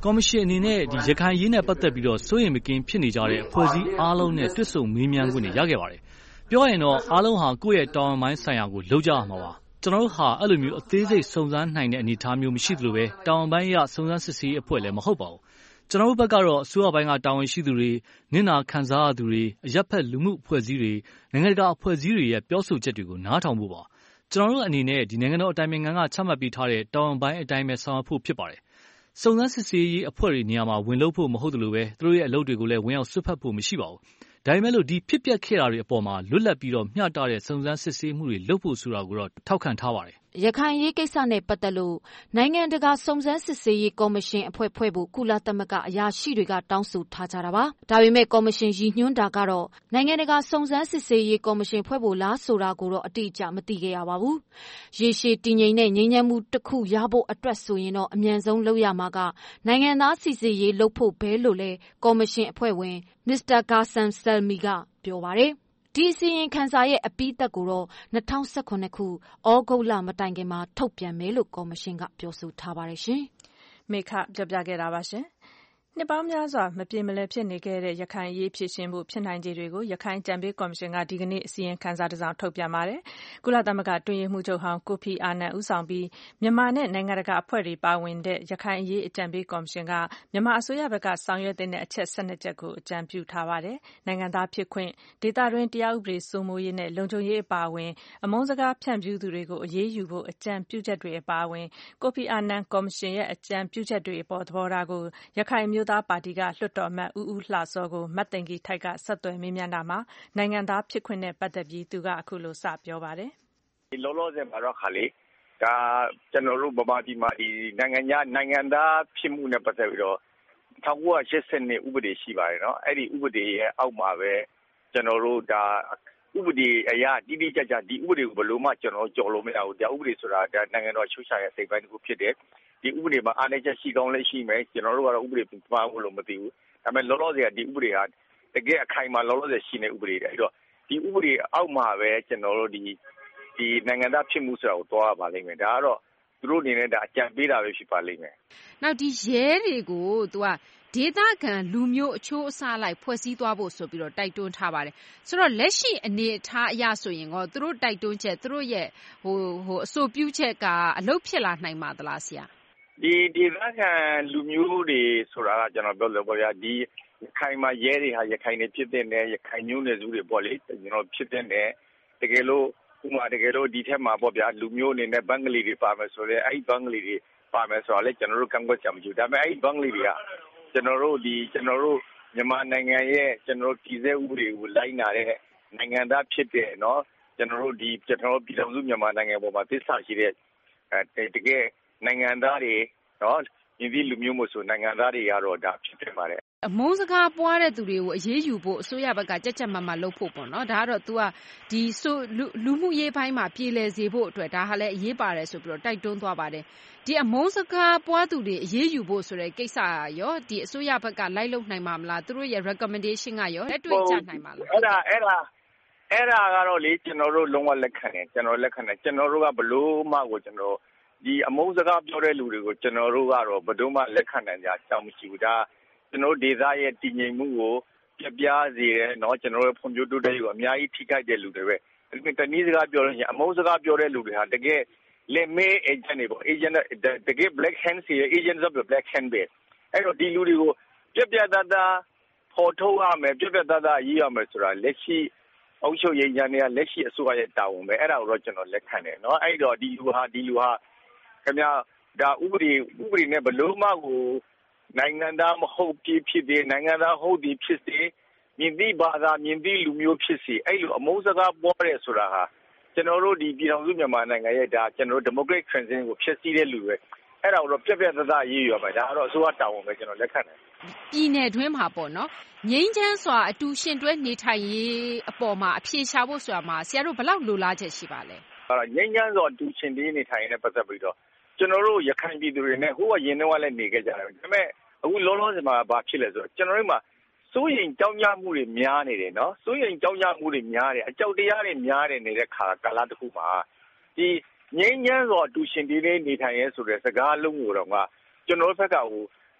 ကော်မရှင်အနေနဲ့ရခိုင်ရေးနဲ့ပတ်သက်ပြီးစိုးရိမ်မကင်းဖြစ်နေကြတဲ့အဖွဲ့အစည်းအားလုံးနဲ့တွေ့ဆုံမေးမြန်းခွင့်ရခဲ့ပါတယ်။ပြောရရင်တော့အားလုံးဟာကိုယ့်ရဲ့တာဝန်ပိုင်းဆိုင်ရာကိုလုပ်ကြရမှာပါ။ကျွန်တော်တို့ဟာအဲ့လိုမျိုးအသေးစိတ်စုံစမ်းနိုင်တဲ့အနေအထားမျိုးမရှိသလိုပဲတာဝန်ပိုင်းအရစုံစမ်းစစ်ဆေးရေးအဖွဲ့လည်းမဟုတ်ပါဘူး။ကျွန်တော်တို့ဘက်ကတော့အစိုးရပိုင်းကတာဝန်ရှိသူတွေနစ်နာခံစားရသူတွေအရပ်ဖက်လူမှုအဖွဲ့အစည်းတွေနိုင်ငံတကာအဖွဲ့အစည်းတွေရဲ့ပြောဆိုချက်တွေကိုနားထောင်ဖို့ပါ။ကျွန်တော်တို့အနေနဲ့နိုင်ငံတော်အတိုင်ပင်ခံကချမှတ်ပေးထားတဲ့တာဝန်ပိုင်းအတိုင်းပဲဆောင်ရွက်ဖို့ဖြစ်ပါတယ်။စုံစမ်းစစ်ဆေးရေးအဖွဲ့တွေနေရာမှာဝင်လုပ်ဖို့မဟုတ်သလိုပဲသူတို့ရဲ့အလုပ်တွေကိုလည်းဝင်ရောက်ဆွတ်ဖက်ဖို့မရှိပါဘူး။ဒါပေမဲ့လို့ဒီဖြစ်ပျက်ခဲ့တာတွေအပေါ်မှာလွတ်လပ်ပြီးမျှတတဲ့စုံစမ်းစစ်ဆေးမှုတွေလုပ်ဖို့ဆိုတာကိုတော့ထောက်ခံထားပါတယ်ရခိုင်ရေးကိစ္စနဲ့ပတ်သက်လို့နိုင်ငံတကာစုံစမ်းစစ်ဆေးရေးကော်မရှင်အဖွဲ့ဖွဲ့ဖို့ကုလသမဂ္ဂအရာရှိတွေကတောင်းဆိုထားကြတာပါ။ဒါပေမဲ့ကော်မရှင်ရည်ညွှန်းတာကတော့နိုင်ငံတကာစုံစမ်းစစ်ဆေးရေးကော်မရှင်ဖွဲ့ဖို့လားဆိုတာကိုတော့အတိအကျမသိခဲ့ရပါဘူး။ရေရှည်တည်ငြိမ်တဲ့ငြိမ်းချမ်းမှုတစ်ခုရဖို့အတွက်ဆိုရင်တော့အမြန်ဆုံးလုပ်ရမှာကနိုင်ငံသားစီစစ်ရေးလုပ်ဖို့ပဲလို့လဲကော်မရှင်အဖွဲ့ဝင် Mr. Qassem Salmi ကပြောပါတယ်။ဒီအစီရင်ခံစာရဲ့အပြီးသက်ကိုတော့2019ခုဩဂုတ်လမတိုင်ခင်မှာထုတ်ပြန်မယ်လို့ကော်မရှင်ကပြောဆိုထားပါတယ်ရှင်။မေခပြောပြခဲ့တာပါရှင်။နှစ်ပေါင်းများစွာမပြေမလည်ဖြစ်နေခဲ့တဲ့ရခိုင်ရေးဖြစ်ရှင်မှုဖြစ်နိုင်ခြေတွေကိုရခိုင်ကြံပေးကော်မရှင်ကဒီကနေ့အစီရင်ခံစာတစ်စောင်ထုတ်ပြန်ပါတယ်။ကုလသမဂ္ဂတွင်ရေးမှုချုပ်ဟောင်းကိုဖီအာနန်ဦးဆောင်ပြီးမြန်မာနဲ့နိုင်ငံတကာအဖွဲ့တွေပါဝင်တဲ့ရခိုင်ရေးအကြံပေးကော်မရှင်ကမြန်မာအစိုးရဘက်ကဆောင်ရွက်တဲ့အချက်12ချက်ကိုအကြံပြုထားပါတယ်။နိုင်ငံသားဖြစ်ခွင့်ဒေသတွင်းတရားဥပဒေစိုးမိုးရေးနဲ့လုံခြုံရေးအပါအဝင်အမုန်းစကားဖြန့်ဖြူးသူတွေကိုအရေးယူဖို့အကြံပြုချက်တွေအပါအဝင်ကိုဖီအာနန်ကော်မရှင်ရဲ့အကြံပြုချက်တွေအပေါ်သဘောထားကိုရခိုင်မျိုးသားပါတီကလွှတ်တော်အမတ်ဦးဦးလှစောကိုမတ်သိင်္ဂီထိုက်ကဆက်သွယ်မေးမြန်းတာမှာနိုင်ငံသားဖြစ်ခွင့်နဲ့ပတ်သက်ပြီးသူကအခုလိုစပြောပါတယ်။လောလောဆယ်မှာတော့ခါလေကကျွန်တော်တို့ဗမာပြည်မှာဒီနိုင်ငံသားဖြစ်မှုနဲ့ပတ်သက်ပြီးတော့1982ဥပဒေရှိပါတယ်နော်။အဲ့ဒီဥပဒေရဲ့အောက်မှာပဲကျွန်တော်တို့ဒါဥပဒေအရတိတိကျကျဒီဥပဒေကိုဘယ်လိုမှကျွန်တော်ကြော်လို့မရဘူး။ဒါဥပဒေဆိုတာဒါနိုင်ငံတော်ရှုရှာရဲ့စိတ်ပိုင်းတစ်ခုဖြစ်တယ်။ဒီဥပဒေမှာအားနည်းချက်ရှိကောင်းလည်းရှိမယ်ကျွန်တော်တို့ကတော့ဥပဒေပါဖို့လို့မသိဘူးဒါပေမဲ့လောလောဆယ်ကဒီဥပဒေဟာတကယ်အခိုင်အမာလောလောဆယ်ရှိနေဥပဒေတွေအဲ့တော့ဒီဥပဒေအောက်မှာပဲကျွန်တော်တို့ဒီနိုင်ငံသားဖြစ်မှုဆိုတာကိုတွားရပါလိမ့်မယ်ဒါကတော့သူတို့အနေနဲ့ဒါအကြံပေးတာပဲဖြစ်ပါလိမ့်မယ်နောက်ဒီရဲတွေကိုသူကဒေသခံလူမျိုးအချိုးအစားလိုက်ဖွဲ့စည်းသွားဖို့ဆိုပြီးတော့တိုက်တွန်းထားပါတယ်ဆိုတော့လက်ရှိအနေအထားအရဆိုရင်သူတို့တိုက်တွန်းချက်သူတို့ရဲ့ဟိုအဆိုပြုချက်ကအလုပ်ဖြစ်လာနိုင်ပါသလားဆရာဒီဒေသခံလူမျိုးတွေဆိုတာကကျွန်တော်ပြောလို့ပေါ့ဗျာဒီရခိုင်မှာရဲတွေဟာရခိုင်တွေဖြစ်တဲ့နဲ့ရခိုင်မျိုးနွယ်စုတွေပေါ့လေကျွန်တော်ဖြစ်တဲ့နဲ့တကယ်လို့ဥမာတကယ်လို့ဒီထက်မှာပေါ့ဗျာလူမျိုးအနေနဲ့ဘင်္ဂလီတွေပါမယ်ဆိုတော့အဲ့ဒီဘင်္ဂလီတွေပါမယ်ဆိုတော့လေကျွန်တော်တို့ကန့်ကွက်ကြမှာမကြည့်ဒါပေမဲ့အဲ့ဒီဘင်္ဂလီတွေကကျွန်တော်တို့မြန်မာနိုင်ငံရဲ့ကျွန်တော်တို့ပြည်စဲဥပဒေကိုလိုက်နာတဲ့နိုင်ငံသားဖြစ်တဲ့เนาะကျွန်တော်တို့ပြည်ထောင်စုမြန်မာနိုင်ငံပေါ်မှာသစ္စာရှိတဲ့တကယ်နိုင်ငံသားတွေနော်ညီသည့်လူမျိုးမို့ဆိုနိုင်ငံသားတွေကတော့ဒါဖြစ်ဖြစ်ပါတယ်အမုန်းစကားပွားတဲ့သူတွေကိုအရေးယူဖို့အစိုးရဘက်ကကြက်ကြက်မတ်မတ်လုပ်ဖို့ပေါ့နော်ဒါကတော့ तू ကဒီလူမှုရေးပိုင်းမှာပြည်လည်စေဖို့အတွက်ဒါဟာလည်းအရေးပါတယ်ဆိုပြီးတော့တိုက်တွန်းသွားပါတယ်ဒီအမုန်းစကားပွားသူတွေအရေးယူဖို့ဆိုတဲ့ကိစ္စရောဒီအစိုးရဘက်ကလိုက်လုပ်နိုင်မှာမလားသူတို့ရဲ့ recommendation ကရောလက်တွေ့ကျနိုင်မှာလားအဲ့ဒါကတော့လေကျွန်တော်တို့လုံးဝလက်ခံတယ်ကျွန်တော်တို့ကဘလို့မှကိုကျွန်တော်ဒီအမုန်းစကားပြောတဲ့လူတွေကိုကျွန်တော်တို့ကတော့ဘယ်တော့မှလက်ခံနိုင်ကြအကြောင်းမရှိဘူးဒါကျွန်တော်ဒေသရဲ့တည်ငြိမ်မှုကိုပြပြစေတယ်เนาะကျွန်တော်တို့ဖွံ့ဖြိုးတိုးတက်ရေးကိုအများကြီးထိခိုက်တဲ့လူတွေပဲတနည်းစကားပြောလို့ရှိရင်အမုန်းစကားပြောတဲ့လူတွေဟာတကယ်လက်မဲ agent တွေပေါ့ agent တကယ် black hand စီ agent of the black hand ပဲအဲ့တော့ဒီလူတွေကိုပြပြသားသားဖော်ထုတ်ရမယ်ပြပြသားသားရေးရမယ်ဆိုတာလက်ရှိအုပ်ချုပ်ရေးညာနေကလက်ရှိအစိုးရရဲ့တာဝန်ပဲအဲ့ဒါကိုတော့ကျွန်တော်လက်ခံတယ်เนาะအဲ့တော့ဒီလူဟာခင်ဗျာဒါဥပဒေနဲ့ဘလို့မှကိုနိုင်ငံသားမဟုတ်ဖြစ်သေးနိုင်ငံသားဟုတ်သည်ဖြစ်စေမြင့်သည့်ဘာသာမြင့်သည့်လူမျိုးဖြစ်စေအဲ့လိုအမုန်းစကားပေါ်ရဲဆိုတာဟာကျွန်တော်တို့ဒီပြည်ထောင်စုမြန်မာနိုင်ငံရဲ့ဒါကျွန်တော်တို့ democratic transition ကိုဖျက်ဆီးတဲ့လူတွေအဲ့ဒါကိုတော့ပြက်သားသားရေးရပါဒါကတော့အစိုးရတာဝန်ပဲကျွန်တော်လက်ခံတယ်ပြည်နယ်တွင်းမှာပေါ့နော်ငြိမ်းချမ်းစွာအတူရှင်တွဲနေထိုင်ရေးအပေါ်မှာအဖြေရှာဖို့ဆိုတာမှာဆရာတို့ဘယ်လောက်လိုလားချက်ရှိပါလဲငြိမ်းချမ်းစွာအတူရှင်တွဲနေထိုင်ရေးနဲ့ပတ်သက်ပြီးတော့ကျွန်တော်တို့ရခိုင်ပြည်သူတွေနဲ့ဟိုကရင်တော့လည်းနေခဲ့ကြတယ်ဒါပေမဲ့အခုလောလောဆယ်မှာဘာဖြစ်လဲဆိုတော့ကျွန်တော်တို့မှာစိုးရိမ်ကြောက်ကြမှုတွေများနေတယ်နော်စိုးရိမ်ကြောက်ကြမှုတွေများတယ်အကြောက်တရားတွေများတယ်နေတဲ့ကာလတစ်ခုမှာဒီငြိမ်းချမ်းစွာအတူရှင်တွဲနေထိုင်ရဲဆိုတဲ့စကားလုံးကိုတော့ကကျွန်တော်တို့ဘက်ကဟို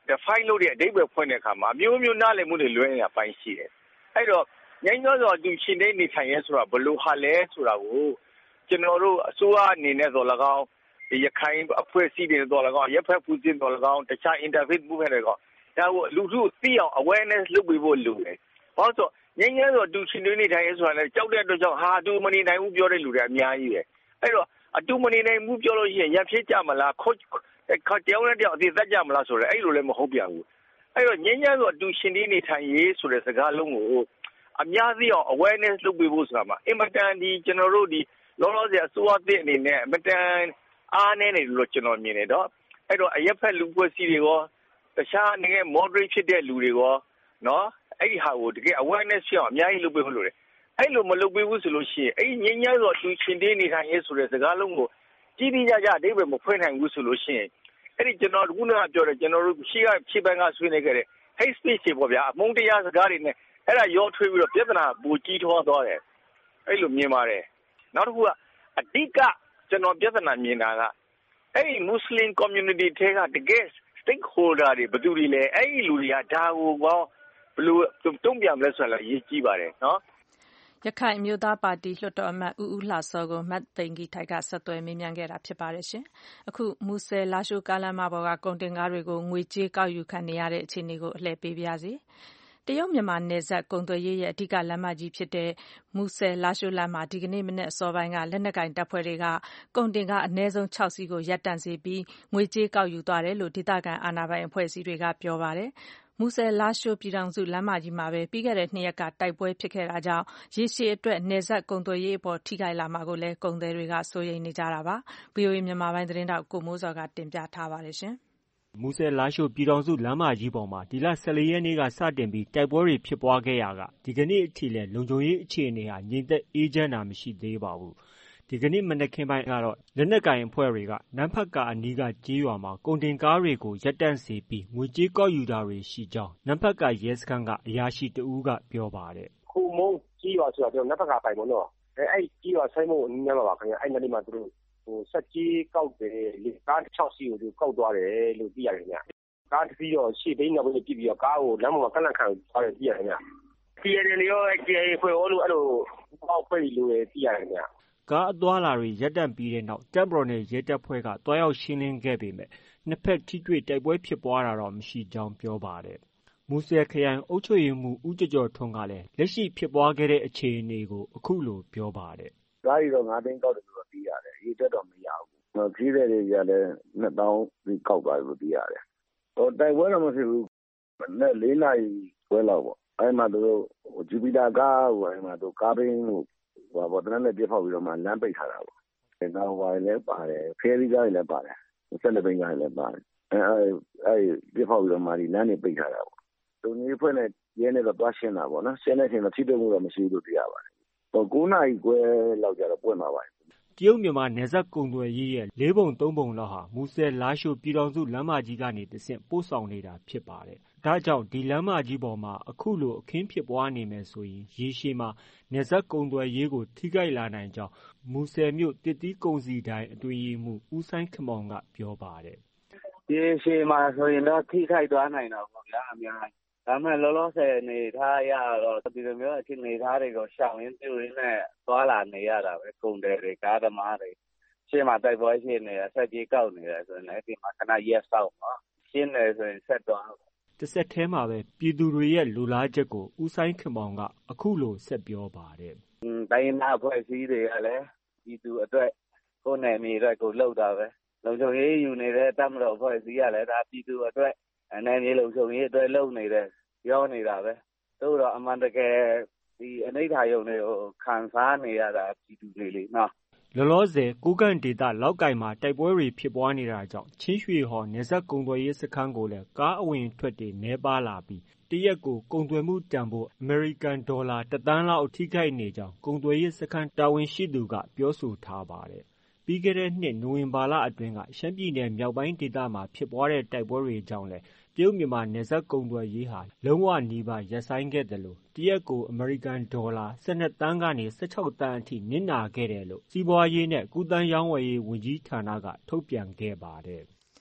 define လုပ်တဲ့အဓိပ္ပာယ်ဖွင့်တဲ့အခါမှာအမျိုးမျိုးနားလည်မှုတွေလွဲနေတာပိုင်းရှိတယ်အဲ့တော့ငြိမ်းချမ်းစွာအတူရှင်တဲ့နေထိုင်ရဲဆိုတာဘယ်လိုဟာလဲဆိုတာကိုကျွန်တော်တို့အစိုးရအနေနဲ့ဆို၎င်းဒီရခိုင်အဖွဲ့အစည်းတွေဆို၎င်းရပ်ဖက်ဖွဲ့စည်းတွေဆို၎င်းတခြား interfaith movement တွေကဒါကိုလူထုသိအောင် awareness လုပ်ပေးဖို့လိုတယ်ဘာလို့ငြိမ်းချမ်းစွာအတူရှင်တဲ့နေထိုင်ရဲဆိုတာလည်းကြောက်တဲ့အတွက်ကြောင့်ဟာအတူမနေနိုင်ဘူးပြောတဲ့လူတွေအများကြီးပဲအဲ့တော့အတူမနေနိုင်ဘူးပြောလို့ရှိရင်ရဖြစ်ကြမလားတယောက်နဲ့တယောက်အသေးသက်ကြမလားဆိုတော့အဲ့လိုလည်းမဟုတ်ပြန်ဘူးအဲ့တော့ငြိမ်းချမ်းစွာအတူရှင်တဲ့နေထိုင်ရေးဆိုတဲ့စကားလုံးကိုအများကြီးအောင် awareness လုပ်ပေးဖို့ဆိုတာမှာအင်မတန်ဒီကျွန်တော်တို့ဒီလောလောဆယ်အစိုးရသစ်အနေနဲ့အမတန်အားနည်းနေလို့ကျွန်တော်မြင်နေတော့အဲ့တော့အရက်ဖက်လူပွဲစီတွေရောတခြားငယ် moderate ဖြစ်တဲ့လူတွေရောနော်အဲ့ဒီဟာကိုတကယ် awareness ဖြစ်အောင်အများကြီးလုပ်ပေးဖို့လိုတယ်အဲ့လိုမလုပ်ပေးဘူးဆိုလို့ရှိရင်အဲ့ဒီငြိမ်းချမ်းစွာအတူရှင်တဲ့နေထိုင်ရေးဆိုတဲ့စကားလုံးကိုကြီးကြီးကြကြအဓိပ္ပာယ်မဖွင့်နိုင်ဘူးဆိုလို့ရှိရင်အဲ့ဒီကျွန်တော်ခုနကပြောတယ်ကျွန်တော်တို့ရှေ့ပိုင်းကဆွေးနွေးခဲ့တဲ့ hate speech တွေပေါ့ဗျာအမုန်းတရားစကားတွေနဲ့အဲ့ဒါရောထွေးပြီးတော့ပြဿနာပူကြီးထွားသွားတယ်အဲ့လိုမြင်ပါတယ်နောက်တစ်ခုကအဓိကကျွန်တော်ပြဿနာမြင်တာကအဲ့ဒီ Muslim community ထဲကတကယ် stakeholder တွေဘယ်သူတွေလဲအဲ့ဒီလူတွေကဒါကိုကောဘယ်လိုတုံ့ပြန်မလဲဆိုတော့အရေးကြီးပါတယ်နော်ရခိုင်မျိုးသားပါတီလွှတ်တော်အမတ်ဦးဦးလှစောကိုမတ်သိန်ကြီးထိုက်ကဆက်သွယ်မေးမြန်းခဲ့တာဖြစ်ပါတယ်ရှင်အခုမူဆယ်လာရှိုးကားလမ်းမပေါ်ကကုန်တင်ကားတွေကိုငွေကြေးကောက်ယူခံနေရတဲ့အခြေအနေကိုအလှည့်ပေးပါရစေတရုတ်မြန်မာနယ်စပ်ကုန်သွယ်ရေးရဲ့အဓိကလမ်းမကြီးဖြစ်တဲ့မူဆယ်လာရှိုးလမ်းမှာဒီကနေ့မနေ့အစောပိုင်းကလက်နက်ကင်တပ်ဖွဲ့တွေကကုန်တင်ကားအနည်းဆုံး6စီးကိုရပ်တန့်စေပြီးငွေကြေးကောက်ယူသွားတယ်လို့ဒေသခံအာဏာပိုင်အဖွဲ့အစည်းတွေကပြောပါတယ်မူဆယ်လာရှိုးပြည်ထောင်စုလမ်းမကြီးမှာပဲပြီးခဲ့တဲ့2ရက်ကတိုက်ပွဲဖြစ်ခဲ့တာကြောင့်ရေရှည်အတွက်နယ်စပ်ကုန်သွယ်ရေးအပေါ်ထိခိုက်လာမှာကိုလည်းကုန်သည်တွေကစိုးရိမ်နေကြတာပါ VOA မြန်မာပိုင်းသတင်းတောက်ကိုမိုးစောကတင်ပြထားပါတယ်ရှင်မူဆယ်လာရှိုးပြည်ထောင်စုလမ်းမကြီးပေါ်မှာဒီလ14ရက်နေ့ကစတင်ပြီးတိုက်ပွဲတွေဖြစ်ပွားခဲ့ရာကဒီကနေ့အထိလည်းလုံခြုံရေးအခြေအနေဟာငြိမ်သက်အေးချမ်းတာမရှိသေးပါဘူးဒီကနေ့မနက်ခင်းပိုင်းကတော့လက်နက်ကင်အဖွဲ့တွေကနန်းဖတ်ကာအနီးကကြေးရွာမှာကုန်တင်ကားတွေကိုရပ်တန့်စေပြီးငွေကြေးကောက်ယူတာတွေရှိကြောင်းနန်းဖတ်ကာရဲစခန်းကအရာရှိတဦးကပြောပါတယ်ခုမုံကြေးရွာဆိုတာပြောနန်းဖတ်ကာပိုင်ပေါ့နော်အဲ့ကြေးရွာဆိုင်မို့အနီးမှာပါခင်ဗျအဲ့နားလေးမှာသူတို့ဆက်ကြီးကောက်တယ်ကား6စီးကိုသူကောက်သွားတယ်လို့သိရတယ်ခင်ဗျကားတစ်စီးတော့ရှေ့ဘိန်းနောက်ဘိန်းပြစ်ပြီးတော့ကားကိုလမ်းပေါ်မှာကန့်လန့်ခံသွားတယ်သိရတယ်ခင်ဗျTNLရောJAဖွဲ့လို့အဲ့လိုပေါက်ဖွဲ့လို့သိရတယ်ခင်ဗျကားအသွားလာတွေရပ်တန့်ပြီးတဲ့နောက်တပ်မတော်နဲ့ရဲတပ်ဖွဲ့ကတွားရောက်ရှင်းလင်းခဲ့ပေမဲ့နှစ်ဖက်ထိတွေ့တိုက်ပွဲဖြစ်ပွားတာတော့မရှိကြောင်းပြောပါတယ်မူဆယ်ခရိုင်အုပ်ချုပ်ရေးမှူးဦးကျော်ထွန်းကလည်းလက်ရှိဖြစ်ပွားခဲ့တဲ့အခြေအနေကိုအခုလိုပြောပါတယ်ကားရီတော့9သိန်းကောက်တယ်လို့သိရတယ်ရေးတက်တော့မရဘူးခီးတဲ့တွေကလည်း2000ပြီးကောက်သွားတယ်လို့သိရတယ်တိုက်ပွဲတော့မဖြစ်ဘူးနဲ့4နာရီခွဲလောက်ပေါ့အဲ့မှာတို့ဂျူပီတာကားဟိုအဲ့မှာတို့ကားဘင်းကိုဟိုတနက်နဲ့ပြဖောက်ပြီးတော့မှလမ်းပိတ်ထားတာပေါ့နောက်ဟိုလည်းပါတယ်ဖဲရီကားလည်းပါတယ်12ဘိန်းကားလည်းပါတယ်အဲ့ပြဖောက်ပြီးတော့မှဒီလမ်းတွေပိတ်ထားတာပေါ့တုံကြီးဖွဲ့နဲ့ရဲနဲ့တော့တွားရှင်းတာပေါ့နော်ရှင်းတဲ့အချိန်မှာထိတွေ့မှုတော့မရှိဘူးလို့သိရပါတယ်9နာရီခွဲလောက်ကျတော့ပွင့်သွားပါတယ်တရုတ်မြန်မာနယ်စပ်ကုန်သွယ်ရေးရဲ့4ပုံ3ပုံလောက်ဟာမူဆယ်လာရှိုးပြည်ထောင်စုလမ်းမကြီးကနေတဆင့်ပို့ဆောင်နေတာဖြစ်ပါတယ်။ဒါကြောင့်ဒီလမ်းမကြီးပေါ်မှာအခုလိုအခင်းဖြစ်ပွားနေမယ်ဆိုရင်ရေရှည်မှာနယ်စပ်ကုန်သွယ်ရေးကိုထိခိုက်လာနိုင်ကြောင်းမူဆယ်မြို့တစ်သီးကုန်စည်ဒိုင်အတွင်းရေးမှူးဦးဆိုင်ခမောင်ကပြောပါတယ်။ရေရှည်မှာဆိုရင်တော့ထိခိုက်သွားနိုင်တော့ပေါ့ဗျာအများကြီး။ဒါပေမဲ့လောလောဆယ်အနေထားရတော့ဒီလိုမျိုးအခြေအနေထားတွေကိုရှောင်ရင်းပြုရင်းနဲ့သွားလာနေရတာပဲကုန်တယ်တွေကားသမားတွေရှင်းမှာတိုက်ပွဲရှင်းနေတာဆက်ကြီးကောက်နေတယ်ဆိုရင်လည်းဒီမှာခဏရက်ဆောက်မှာရှင်းတယ်ဆိုရင်ဆက်သွားတစ်ဆက်တည်းမှာပဲပြည်သူတွေရဲ့လူလားချက်ကိုဦးဆိုင်ခင်မောင်ကအခုလိုဆက်ပြောပါတယ်တိုင်းနာဖွဲ့စည်းတွေကလည်းပြည်သူအတွက်ကိုယ်နယ်မြေအတွက်ကိုလှုပ်တာပဲလုံခြုံရေးယူနေတဲ့တပ်မတော်ဖွဲ့စည်းကလည်းဒါပြည်သူအတွက်နယ်မြေလုံခြုံရေးအတွက်လှုပ်နေတယ်ပြောနေတာပဲတို့တော့အမှန်တကယ်ဒီအနိဋ္ဌာယုံတွေကိုခံစားနေရတာပြည်သူတွေလေနော်လောလောဆယ်ကိုကန့်ဒေသလောက်ကိုင်မှာတိုက်ပွဲတွေဖြစ်ပွားနေတာကြောင့်ချင်းရွှေဟော်နယ်စပ်ကုန်သွယ်ရေးစခန်းကိုလည်းကားအဝင်ထွက်တွေနှဲပါလာပြီးတရက်ကိုကုန်သွယ်မှုတန်ဖိုးအမေရိကန်ဒေါ်လာ1 သန်းလောက်ထိခိုက်နေကြောင်းကုန်သွယ်ရေးစခန်းတာဝန်ရှိသူကပြောဆိုထားပါတယ်။ပြီးခဲ့တဲ့နှစ်နိုဝင်ဘာလအတွင်းကရှမ်းပြည်နယ်မြောက်ပိုင်းဒေသမှာဖြစ်ပွားတဲ့တိုက်ပွဲတွေကြောင့်လည်းတရုတ်မြန်မာနယ်စပ်ကုန်သွယ်ရေးဟာလုံးဝနီးပါးရပ်ဆိုင်းခဲ့တယ်လို့တရက်ကိုအမေရိကန်ဒေါ်လာ12 သန်းကနေ16 သန်းအထိနစ်နာခဲ့တယ်လို့စီးပွားရေးနဲ့ကူးသန်းရောင်းဝယ်ရေးဝန်ကြီးဌာနကထုတ်ပြန်ခဲ့ပါတယ်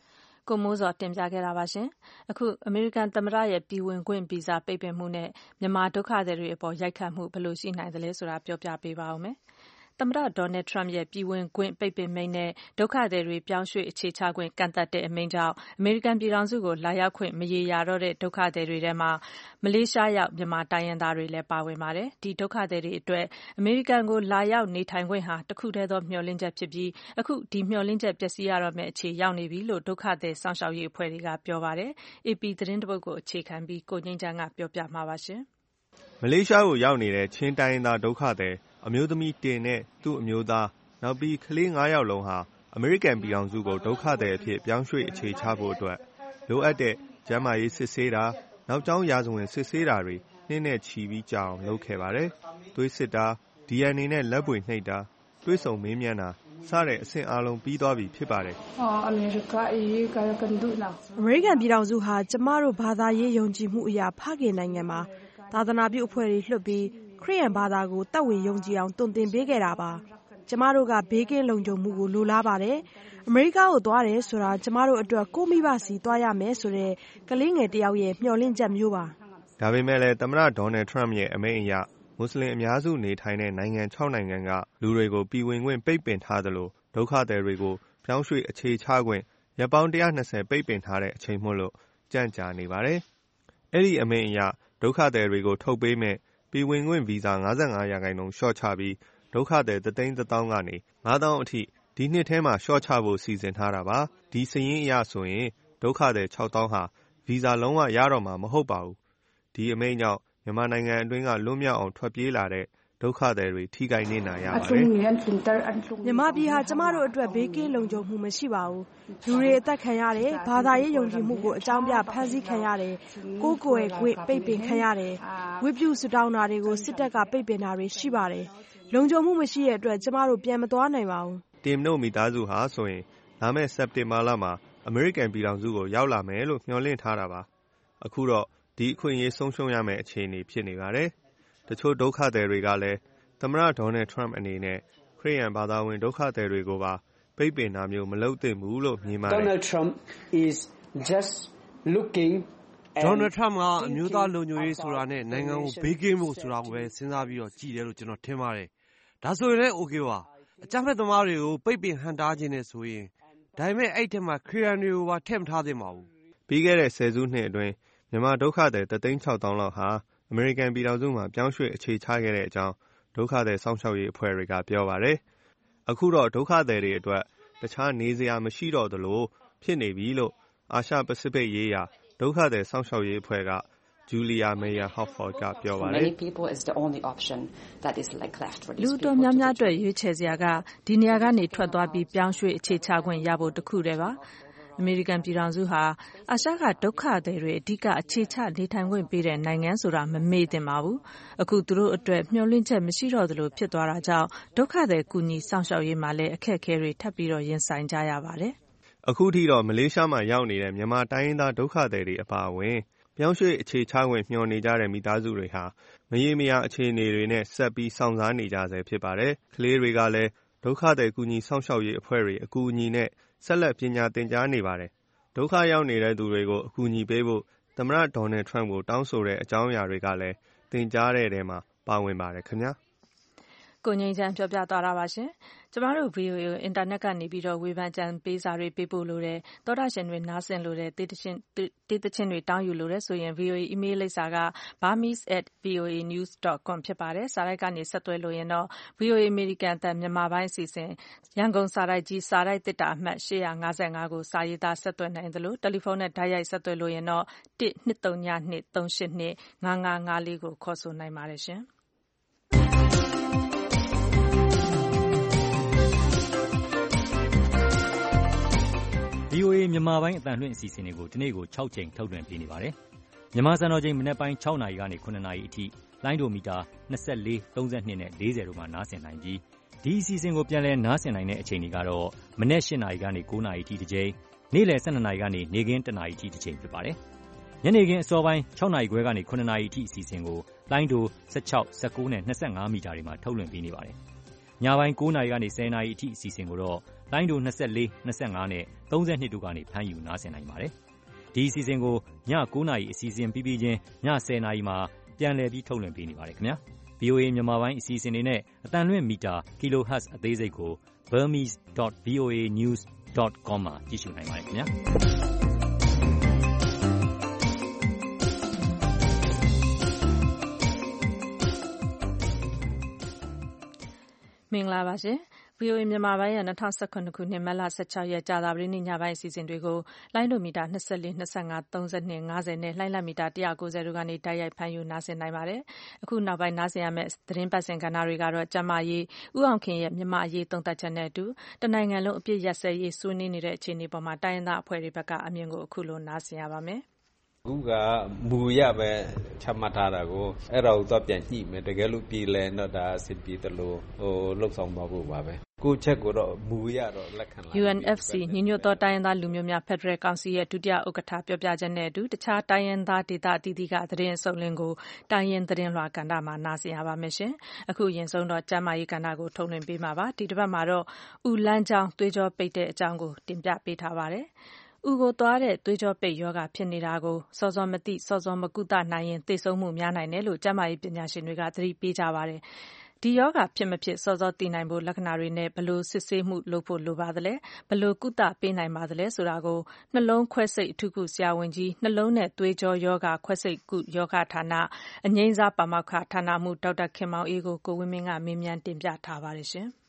ကိုမိုးစောတင်ပြခဲ့တာပါရှင်အခုအမေရိကန်သမ္မတရဲ့ပြည်ဝင်ခွင့်ဗီဇာပိတ်ပင်မှုနဲ့မြန်မာဒုက္ခသည်တွေအပေါ်ရိုက်ခတ်မှုဘယ်လိုရှိနိုင်သလဲဆိုတာပြောပြပေးပါဦးမယ်သမ္မတဒေါ်နယ်ထရမ့်ရဲ့ပြည်ဝင်ခွင့်ပိတ်ပင်မိန့်နဲ့ဒုက္ခသည်တွေပြောင်းရွှေ့အခြေချခွင့်ကန့်သတ်တဲ့အမိန့်ကြောင့်အမေရိကန်ပြည်ထောင်စုကိုလာရောက်ခွင့်မရေရာတော့တဲ့ဒုက္ခသည်တွေထဲမှာမလေးရှားရောက်မြန်မာတိုင်းရင်းသားတွေလည်းပါဝင်ပါတယ်ဒီဒုက္ခသည်တွေအတွက်အမေရိကန်ကိုလာရောက်နေထိုင်ခွင့်ဟာတစ်ခုတည်းသောမျှော်လင့်ချက်ဖြစ်ပြီးအခုဒီမျှော်လင့်ချက်ပျက်စီးရတော့မယ့်အခြေရောက်နေပြီလို့ဒုက္ခသည်စောင့်ရှောက်ရေးအဖွဲ့တွေကပြောပါတယ် AP သတင်းတစ်ပုဒ်ကိုအခြေခံပြီးကိုငိမ့်ချမ်းကပြောပြမှာပါရှင်မလေးရှားကိုရောက်နေတဲ့ချင်းတိုင်းရင်းသားဒုက္ခသည်အမျိုးသမီးတင်နဲ့သူ့အမျိုးသားနောက်ပြီးကလေး9ယောက်လုံးဟာအမေရိကန်ပြည်ထောင်စုကိုဒုက္ခသည်အဖြစ်ပြောင်းရွှေ့အခြေချဖို့အတွက်လိုအပ်တဲ့ကျန်းမာရေးစစ်ဆေးတာနောက်ကျောင်းရာဇဝင်စစ်ဆေးတာတွေနှင်းနဲ့ချီပြီးကြအောင်လုပ်ခဲ့ပါတယ်။သွေးစစ်တာ DNA နဲ့လက်ပွေနှိပ်တာတွေးဆုံမေးမြန်းတာစတဲ့အဆင့်အားလုံးပြီးသွားပြီဖြစ်ပါတယ်။အမေရိကန်ပြည်ထောင်စုဟာကျမတို့ဘာသာရေးယုံကြည်မှုအရာဖခင်နိုင်ငံမှာသာသနာပြုအဖွဲ့တွေလွှတ်ပြီးခရစ်ယာန်ဘာသာကိုတက်ဝင်ယုံကြည်အောင်တွင်တင်ပေးခဲ့တာပါကျမတို့ကဘေးကင်းလုံခြုံမှုကိုလိုလားပါတယ်အမေရိကကိုသွားတယ်ဆိုတာကျမတို့အတွက်ကိုမိဘစီသွားရမယ်ဆိုတဲ့ကလေးငယ်တယောက်ရဲ့မျှော်လင့်ချက်မျိုးပါဒါပေမဲ့လည်းသမ္မတဒေါ်နယ်ထရမ့်ရဲ့အမိန့်အရမွတ်စလင်အများစုနေထိုင်တဲ့နိုင်ငံ6နိုင်ငံကလူတွေကိုပြည်ဝင်ခွင့်ပိတ်ပင်ထားသလိုဒုက္ခသည်တွေကိုပြောင်းရွှေ့အခြေချခွင့်ရပ်ပေါင်း120ပိတ်ပင်ထားတဲ့အချိန်မို့လို့ကြန့်ကြာနေပါတယ်အဲ့ဒီအမိန့်အရဒုက္ခသည်တွေကိုထုတ်ပေးမဲ့ပြည်ဝင်ခွင့်ဗီဇာ55%လျှော့ချပြီးဒုက္ခသည်3,000,000ကနေ9,000အထိဒီနှစ်ထဲမှာလျှော့ချဖို့စီစဉ်ထားတာပါဒီစရင်းအရဆိုရင်ဒုက္ခသည်6,000ဟာဗီဇာလုံးဝရတော့မှာမဟုတ်ပါဘူးဒီအမိန့်ကြောင့်မြန်မာနိုင်ငံအတွင်းကလွတ်မြောက်အောင်ထွက်ပြေးလာတဲ့ဒုက္ခသည်တွေထိခိုက်နေတာရပါတယ်မြန်မာပြည်ဟာကျမတို့အတွက်ဘေးကင်းလုံခြုံမှုမရှိပါဘူးလူတွေအသက်ခံရတယ်ဘာသာရေးယုံကြည်မှုကိုအကြောင်းပြဖန်ဆီးခံရတယ်ကိုယ်ကိုယ်ခွင့်ပိတ်ပင်ခံရတယ်ဝိပုစတောင်းတာတွေကိုစစ်တပ်ကပိတ်ပင်တာတွေရှိပါတယ်လုံခြုံမှုမရှိတဲ့အတွက်ကျမတို့ပြန်မသွားနိုင်ပါဘူးတင်တို့မိသားစုဟာဆိုရင်လာမယ့်စက်တင်ဘာလမှာအမေရိကန်ပြည်ထောင်စုကိုရောက်လာမယ်လို့မျှော်လင့်ထားတာပါအခုတော့ဒီအခွင့်အရေးဆုံးရှုံးရမယ့်အခြေအနေဖြစ်နေပါတယ်တချို့ဒုက္ခသည်တွေကလည်းသမ္မတဒေါ်နယ်ထရမ့်အနေနဲ့ခရစ်ယာန်ဘာသာဝင်ဒုက္ခသည်တွေကိုပါပိတ်ပင်တာမျိုးမလုပ်သင့်ဘူးလို့မြင်ပါတယ် Donald Trump is just looking Donald Trump ကအမျိုးသားလုံခြုံရေးဆိုတာနဲ့နိုင်ငံကိုဘေးကင်းဖို့ဆိုတာကိုပဲစဉ်းစားပြီးတော့ကြည်တယ်လို့ကျွန်တော်ထင်ပါတယ်ဒါဆိုရင်လည်း okay ပါအကြမ်းဖက်သမားတွေကိုပိတ်ပင်ဟန့်တားခြင်းနဲ့ဆိုရင်ဒါပေမဲ့အဲ့ထက်မှခရစ်ယာန်တွေကိုပါထည့်မထားသင့်ပါဘူးပြီးခဲ့တဲ့ဆယ်စုနှစ်အတွင်းမြန်မာဒုက္ခသည်3,600,000 လောက်ဟာအမေရိကန်ပြည်ထောင်စုမှာပြောင်းရွှေ့အခြေချခဲ့တဲ့အကြောင်းဒုက္ခသည်စောင့်ရှောက်ရေးအဖွဲ့တွေကပြောပါတယ်အခုတော့ဒုက္ခသည်တွေအတွက်တခြားနေစရာမရှိတော့သလိုဖြစ်နေပြီလို့အာရှပစိဖိတ်ရေးရာဒုက္ခသည်စောင့်ရှောက်ရေးအဖွဲ့ကဂျူလီယာမေယာဟော့ဖော်ဒ်ကပြောပါတယ်လူတော်များများအတွက်ရွေးချယ်စရာကဒီနေရာကနေထွက်သွားပြီးပြောင်းရွှေ့အခြေချခွင့်ရဖို့တခုတည်းပါအမေရိကန်ပြည်ထောင်စုဟာအာရှကဒုက္ခသည်တွေအဓိကအခြေချနေထိုင်ခွင့်ပေးတဲ့နိုင်ငံဆိုတာမမေ့သင့်ပါဘူးအခုသူတို့အတွက်မျှော်လင့်ချက်မရှိတော့သလိုဖြစ်သွားတာကြောင့်ဒုက္ခသည်ကူညီစောင့်ရှောက်ရေးမှာလည်းအခက်အခဲတွေထပ်ပြီးတော့ရင်ဆိုင်ကြရပါတယ်အခုထိတော့မလေးရှားမှာရောက်နေတဲ့မြန်မာတိုင်းရင်းသားဒုက္ခသည်တွေအပါအဝင်ပြောင်းရွှေ့အခြေချခွင့်မျှော်နေကြတဲ့မိသားစုတွေဟာမရေမရာအခြေအနေတွေနဲ့ဆက်ပြီးစောင့်စားနေကြဆဲဖြစ်ပါတယ်ကလေးတွေကလည်းဒုက္ခသည်ကူညီစောင့်ရှောက်ရေးအဖွဲ့တွေအကူအညီနဲ့ဆက်လက်ပညာသင်ကြားနေပါတယ်ဒုက္ခရောက်နေတဲ့သူတွေကိုအကူအညီပေးဖို့သမ္မတဒေါ်နယ်ထရမ့်ကိုတောင်းဆိုတဲ့အကြောင်းအရာတွေကလည်းသင်ကြားတဲ့ထဲမှာပါဝင်ပါတယ်ခင်ဗျာကိုငိမ့်ချမ်းပြောပြသွားတာပါရှင်ကျမတို့ VOA ကိုအင်တာနက်ကနေပြီးတော့ဝေဖန်ကြံပေးစာတွေပေးပို့လို့တယ်သောတာရှင်တွေနားဆင်လို့တယ်တေးသချင်းတွေတောင်းယူလို့တယ်ဆိုရင် VOA email လိပ်စာက burmese@voanews.com ဖြစ်ပါတယ်စာရိုက်ကနေဆက်သွယ်လို့ရင်တော့ VOA American အသံမြန်မာပိုင်းအစီအစဉ်ရန်ကုန်စာရိုက်ကြီးစာရိုက်တစ်တာအမှတ်855ကိုစာရေးသားဆက်သွယ်နိုင်သလိုတယ်လီဖုန်းနဲ့ဓာတ်ရိုက်ဆက်သွယ်လို့ရင်တော့12323825554ကိုခေါ်ဆိုနိုင်ပါတယ်ရှင် VOA မြန်မာပိုင်းအသံလွှင့်အစီအစဉ်တွေကိုဒီနေ့ကို6ချိန်ထုတ်လွှင့်ပေးနေပါတယ်။မြန်မာစံတော်ချိန်မနက်ပိုင်း6နာရီကနေ9နာရီအထိလိုင်းဒိုမီတာ24, 32နဲ့40တို့မှာနားဆင်နိုင်ပြီးဒီအစီအစဉ်ကိုပြန်လည်နားဆင်နိုင်တဲ့အချိန်တွေကတော့မနက်8နာရီကနေ9နာရီအထိတစ်ချိန်နေ့လယ်12နာရီကနေနေ့ခင်း1နာရီအထိတစ်ချိန်ဖြစ်ပါတယ်။ညနေခင်းအစောပိုင်း6နာရီခွဲကနေ9နာရီအထိအစီအစဉ်ကိုလိုင်းဒို16, 19နဲ့25မီတာတွေမှာထုတ်လွှင့်ပေးနေပါတယ်။ညပိုင်း9နာရီကနေ10နာရီအထိအစီအစဉ်ကိုတော့လိုင်းဒို24, 25နဲ့ 32တို့ကနေဖမ်းယူနားဆင်နိုင်ပါတယ်။ဒီအစီအစဉ်ကိုည 9 နာရီအစီအစဉ်ပြီးပြီးချင်းည 10 နာရီမှာပြန်လည်ပြီးထုတ်လွှင့်ပေးနေပါတယ်ခင်ဗျာ။ VOA မြန်မာပိုင်းအစီအစဉ်တွေနဲ့အသံလွှင့်မီတာ kilohertz အသေးစိတ်ကို burmese.voanews.com မှာကြည့်ရှုနိုင်ပါတယ်ခင်ဗျာ။မင်္ဂလာပါရှင်။ VOA မြန်မာပိုင်းရဲ့2019ခုနှစ်မတ်လ16ရက်ကြာသပတေးနေ့ညပိုင်းအစီအစဉ်တွေကိုလိုင်းဒိုမီတာ24, 25, 32, 50နဲ့လှိုင်းလတ်မီတာ190တို့ကနေတိုက်ရိုက်ဖမ်းယူနားဆင်နိုင်ပါတယ်။အခုနောက်ပိုင်းနားဆင်ရမယ့်သတင်းပတ်စဉ်ကဏ္ဍတွေကတော့ကျန်းမာရေး၊ဦးအောင်ခင်ရဲ့မြန်မာအရေးသုံးသပ်ချက်နဲ့အတူတနိုင်ငံလုံးအပြည့်ရပ်စဲရေးဆွေးနွေးနေတဲ့အခြေအနေပေါ်မှာတိုင်းရင်းသားအဖွဲ့တွေဘက်ကအမြင်ကိုအခုလိုနားဆင်ရပါမယ်။အခုကမူရပဲချမှတ်ထားတာကိုအဲ့ဒါကိုတော့ပြန်ညှိမယ်တကယ်လို့ပြည်လဲတော့ဒါအဆင်ပြေတယ်လို့လှုပ်ဆောင်သွားဖို့ပါပဲကိုချက်ကိုတော့မူရတော့လက်ခံလာ UNFC ညီညွတ်သောတိုင်းရင်းသားလူမျိုးများဖက်ဒရယ်ကောင်စီရဲ့ဒုတိယဥက္ကဋ္ဌပြောပြချက်နဲ့အတူတခြားတိုင်းရင်းသားဒေသအသီးသီးကသတင်းအစုံလင်ကိုတိုင်းရင်းသတင်းလွှာကဏ္ဍမှာနားဆင်ရပါမယ်ရှင်။အခုအရင်ဆုံးတော့ကျန်းမာရေးကဏ္ဍကိုထုတ်လွှင့်ပေးမှာပါ။ဒီတစ်ပတ်မှာတော့ဦးလန်းချောင်းသွေးကြောပိတ်တဲ့အကြောင်းကိုတင်ပြပေးထားပါတယ်။ဦးကိုသွားတဲ့သွေးကြောပိတ်ရောဂါဖြစ်နေတာကိုစောစောမသိစောစောမကုသနိုင်ရင်သေဆုံးမှုများနိုင်တယ်လို့ကျန်းမာရေးပညာရှင်တွေကသတိပေးကြပါတယ်။ဒီရောဂါဖြစ်မဖြစ်စောစောသိနိုင်ဖို့လက္ခဏာတွေနဲ့ဘယ်လိုစစ်ဆေးမှုလုပ်ဖို့လိုပါသလဲဘယ်လိုကုသပေးနိုင်ပါသလဲဆိုတာကိုနှလုံးခွဲစိတ်အထူးကုဆရာဝန်ကြီးနှလုံးနဲ့သွေးကြောရောဂါခွဲစိတ်ကုရောဂါဌာနအငြိမ်းစားပါမောက္ခဌာနမှူးဒေါက်တာခင်မောင်အေးကိုကိုဝင်းမင်းကမေးမြန်းတင်ပြထားပါတယ်ရှင်။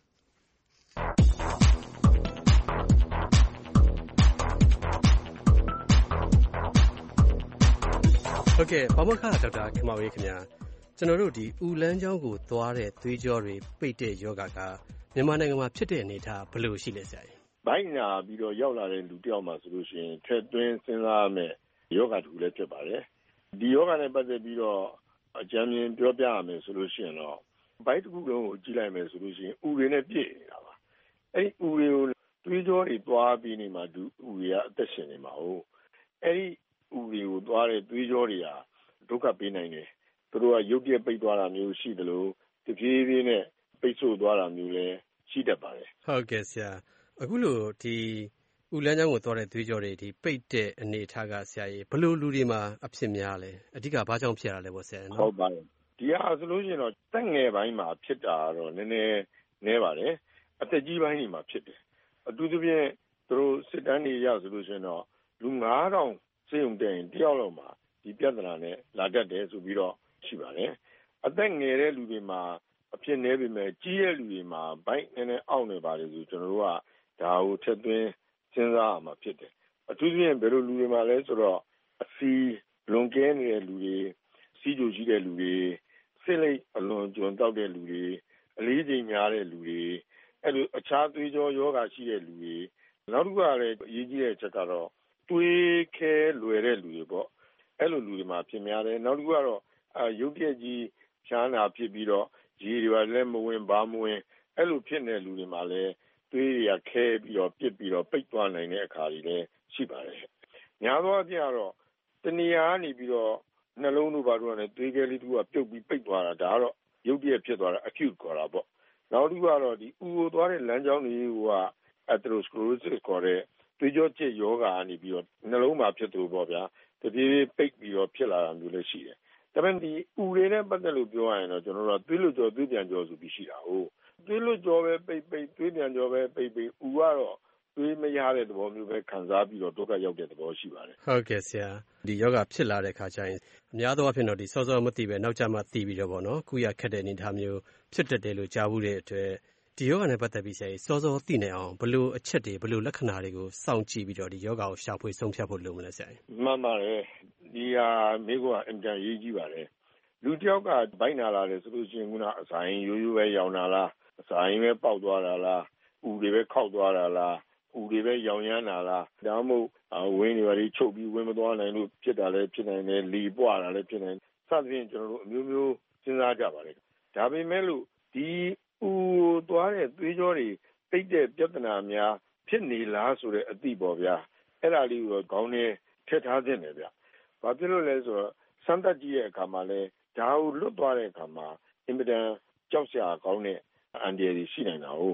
ဟုတ်ကဲ့ပါမောက္ခဒေါက်တာခင်မောင်အေးခင်ဗျာကျွန်တော်တို့ဒီဦးလန်းချောင်းကိုသွားတဲ့သွေးကြောတွေပိတ်တဲ့ယောဂကမြန်မာနိုင်ငံမှာဖြစ်တဲ့အနေအထားဘယ်လိုရှိလဲဆရာကြီးဘိုင်းနာပြီးတော့ရောက်လာတဲ့လူတစ်ယောက်မှာဆိုလို့ရှိရင်ထက်သွင်းစဉ်းစားရမယ့်ယောဂတစ်ခုလည်းဖြစ်ပါတယ်ဒီယောဂနဲ့ပတ်သက်ပြီးတော့အကြံဉာဏ်ပြောပြရမယ်ဆိုလို့ရှိရင်တော့ဘိုင်းတစ်ခုလုံးကိုကြည့်လိုက်မယ်ဆိုလို့ရှိရင်ဥတွေနဲ့ပြည့်နေတာပါအဲ့ဒီဥတွေကိုသွေးကြောတွေသွားပြီးနေမှဥတွေကအသက်ရှင်နေမှာဟုတ်အဲ့ဒီဥတွေကိုသွားတဲ့သွေးကြောတွေဟာဒုက္ခပေးနိုင်တယ်သူတို့ကရုပ်ပြက်ပိတ်သွားတာမျိုးရှိတယ်လို့တဖြည်းဖြည်းနဲ့ပိတ်ဆို့သွားတာမျိုးလည်းရှိတတ်ပါတယ်ဟုတ်ကဲ့ဆရာအခုလို့ဒီဦးလန်းချောင်းကိုသွားတဲ့သွေးကြောတွေဒီပိတ်တဲ့အနေအထားကဆရာကြီးဘယ်လိုလူတွေမှာအဖြစ်များလဲအဓိကဘာကြောင့်ဖြစ်ရလဲပေါ့ဆရာနော်ဟုတ်ပါတယ်ဒီဟာဆိုလို့ရှိရင်တော့တက်ငယ်ပိုင်းမှာဖြစ်တာတော့နည်းနည်းနည်းပါတယ်အသက်ကြီးပိုင်းတွေမှာဖြစ်တယ်အထူးသဖြင့်သူတို့စစ်တမ်းတွေရဆိုလို့ရှိရင်တော့လူ9000စေုံတဲ့ရင်တယောက်လောက်မှာဒီပြဿနာနဲ့လာတတ်တယ်ဆိုပြီးတော့ရှိပါတယ်အသက်ငယ်တဲ့လူတွေမှာအဖြစ်နည်းပေမဲ့ကြီးတဲ့လူတွေမှာဘိုက်နည်းနည်းအောင့်နေပါလေဆိုကျွန်တော်တို့ကဒါကိုထည့်သွင်းစဉ်းစားရမှာဖြစ်တယ်အထူးသဖြင့်ဘယ်လိုလူတွေမှာလဲဆိုတော့အစီလွန်ကဲနေတဲ့လူတွေစီးကြိုရှိတဲ့လူတွေဆစ်လိပ်အလွန်ကျွံတောက်တဲ့လူတွေအလေးချိန်များတဲ့လူတွေအဲ့လိုအခြားသွေးကြောယောဂရှိတဲ့လူတွေနောက်တစ်ခုကလည်းအရေးကြီးတဲ့အချက်ကတော့သွေးခဲလွယ်တဲ့လူတွေပေါ့အဲ့လိုလူတွေမှာဖြစ်များတယ်နောက်တစ်ခုကတော့ရုပ်ပြက်ကြီးဖြားနာဖြစ်ပြီးတော့ရေတွေလည်းမဝင်ဘာမဝင်အဲ့လိုဖြစ်နေတဲ့လူတွေမှာလည်းသွေးတွေကခဲပြီးတော့ပြစ်ပြီးတော့ပိတ်သွားနိုင်တဲ့အခါတွေလည်းရှိပါတယ်များသောအားဖြင့်ကတော့တဏှာကနေပြီးတော့နှလုံးတို့ဘာတို့ကလည်းသွေးခဲလေးတွေကပြုတ်ပြီးပိတ်သွားတာဒါကတော့ရုပ်ပြက်ဖြစ်သွားတာ acute ခေါ်တာပေါ့နောက်တစ်ခုကတော့ဒီဥကိုသွားတဲ့လမ်းကြောင်းတွေက atherosclerosis ခေါ်တဲ့သွေးကြောကျစ်ယောဂါကနေပြီးတော့နှလုံးမှာဖြစ်သူပေါ့ဗျာတပြေးပြေးပိတ်ပြီးတော့ဖြစ်လာတာမျိုးလည်းရှိတယ်ဒါပေမဲ့ဒီဥတွေနဲ့ပတ်သက်လို့ပြောရရင်တော့ကျွန်တော်တို့ကသွေးလွတ်ကြောသွေးပြန်ကြောဆိုပြီးရှိတာဟုတ်သွေးလွတ်ကြောပဲပိတ်သွေးပြန်ကြောပဲပိတ်ဥကတော့သွေးမရတဲ့သဘောမျိုးပဲခံစားပြီးတော့ဒုက္ခရောက်တဲ့သဘောရှိပါတယ်ဟုတ်ကဲ့ဆရာဒီယောဂဖြစ်လာတဲ့ခါကျရင်အများသောအားဖြင့်တော့ဒီစောစောမသိပဲနောက်ကျမှသိပြီးတော့ပေါ့နော်ကုရခက်တဲ့အနေအထားမျိုးဖြစ်တတ်တယ်လို့ကြားဘူးတဲ့အတွက်ဒီယောဂနဲ့ပတ်သက်ပြီးဆရာကြီးစောစောသိနိုင်အောင်ဘယ်လိုအချက်တွေဘယ်လိုလက္ခဏာတွေကိုစောင့်ကြည့်ပြီးတော့ဒီယောဂကိုရှာဖွေဆုံးဖြတ်ဖို့လိုမလဲဆရာကြီးမှန်ပါတယ်ဒီဟာမိကအင်တန်ရေးကြီးပါတယ်လူတစ်ယောက်ကဗိုက်နာလာတယ်ဆိုလို့ရှိရင်ကအစာရင်ရိုးရိုးပဲရောင်တာလားအစာရင်ပဲပေါက်သွားတာလားဥတွေပဲခောက်သွားတာလားဥတွေပဲရောင်ရမ်းတာလားဒါမှမဟုတ်ဝင်းတွေပါလိချုပ်ပြီးဝင်းမသွားနိုင်လို့ဖြစ်တာလည်းဖြစ်နိုင်တယ်လီပွားတာလည်းဖြစ်နိုင်စသဖြင့်ကျွန်တော်တို့အမျိုးမျိုးစဉ်းစားကြပါလေဒါပေမဲ့လို့ဒီဥသွားတဲ့သွေးကြောတွေပိတ်တဲ့ပြဿနာများဖြစ်နေလားဆိုတဲ့အသိပေါ့ဗျာအဲ့ဒါလေးကိုခေါင်းထဲထည့်ထားခြင်းတယ်ဗျဘာဖြစ်လို့လဲဆိုတော့စမ်းသပ်ကြည့်တဲ့အခါမှာလဲဒါကိုလွတ်သွားတဲ့အခါမှာအင်မတန်ကြောက်စရာကောင်းတဲ့အန္တရာယ်ရှိနိုင်တာဟုတ်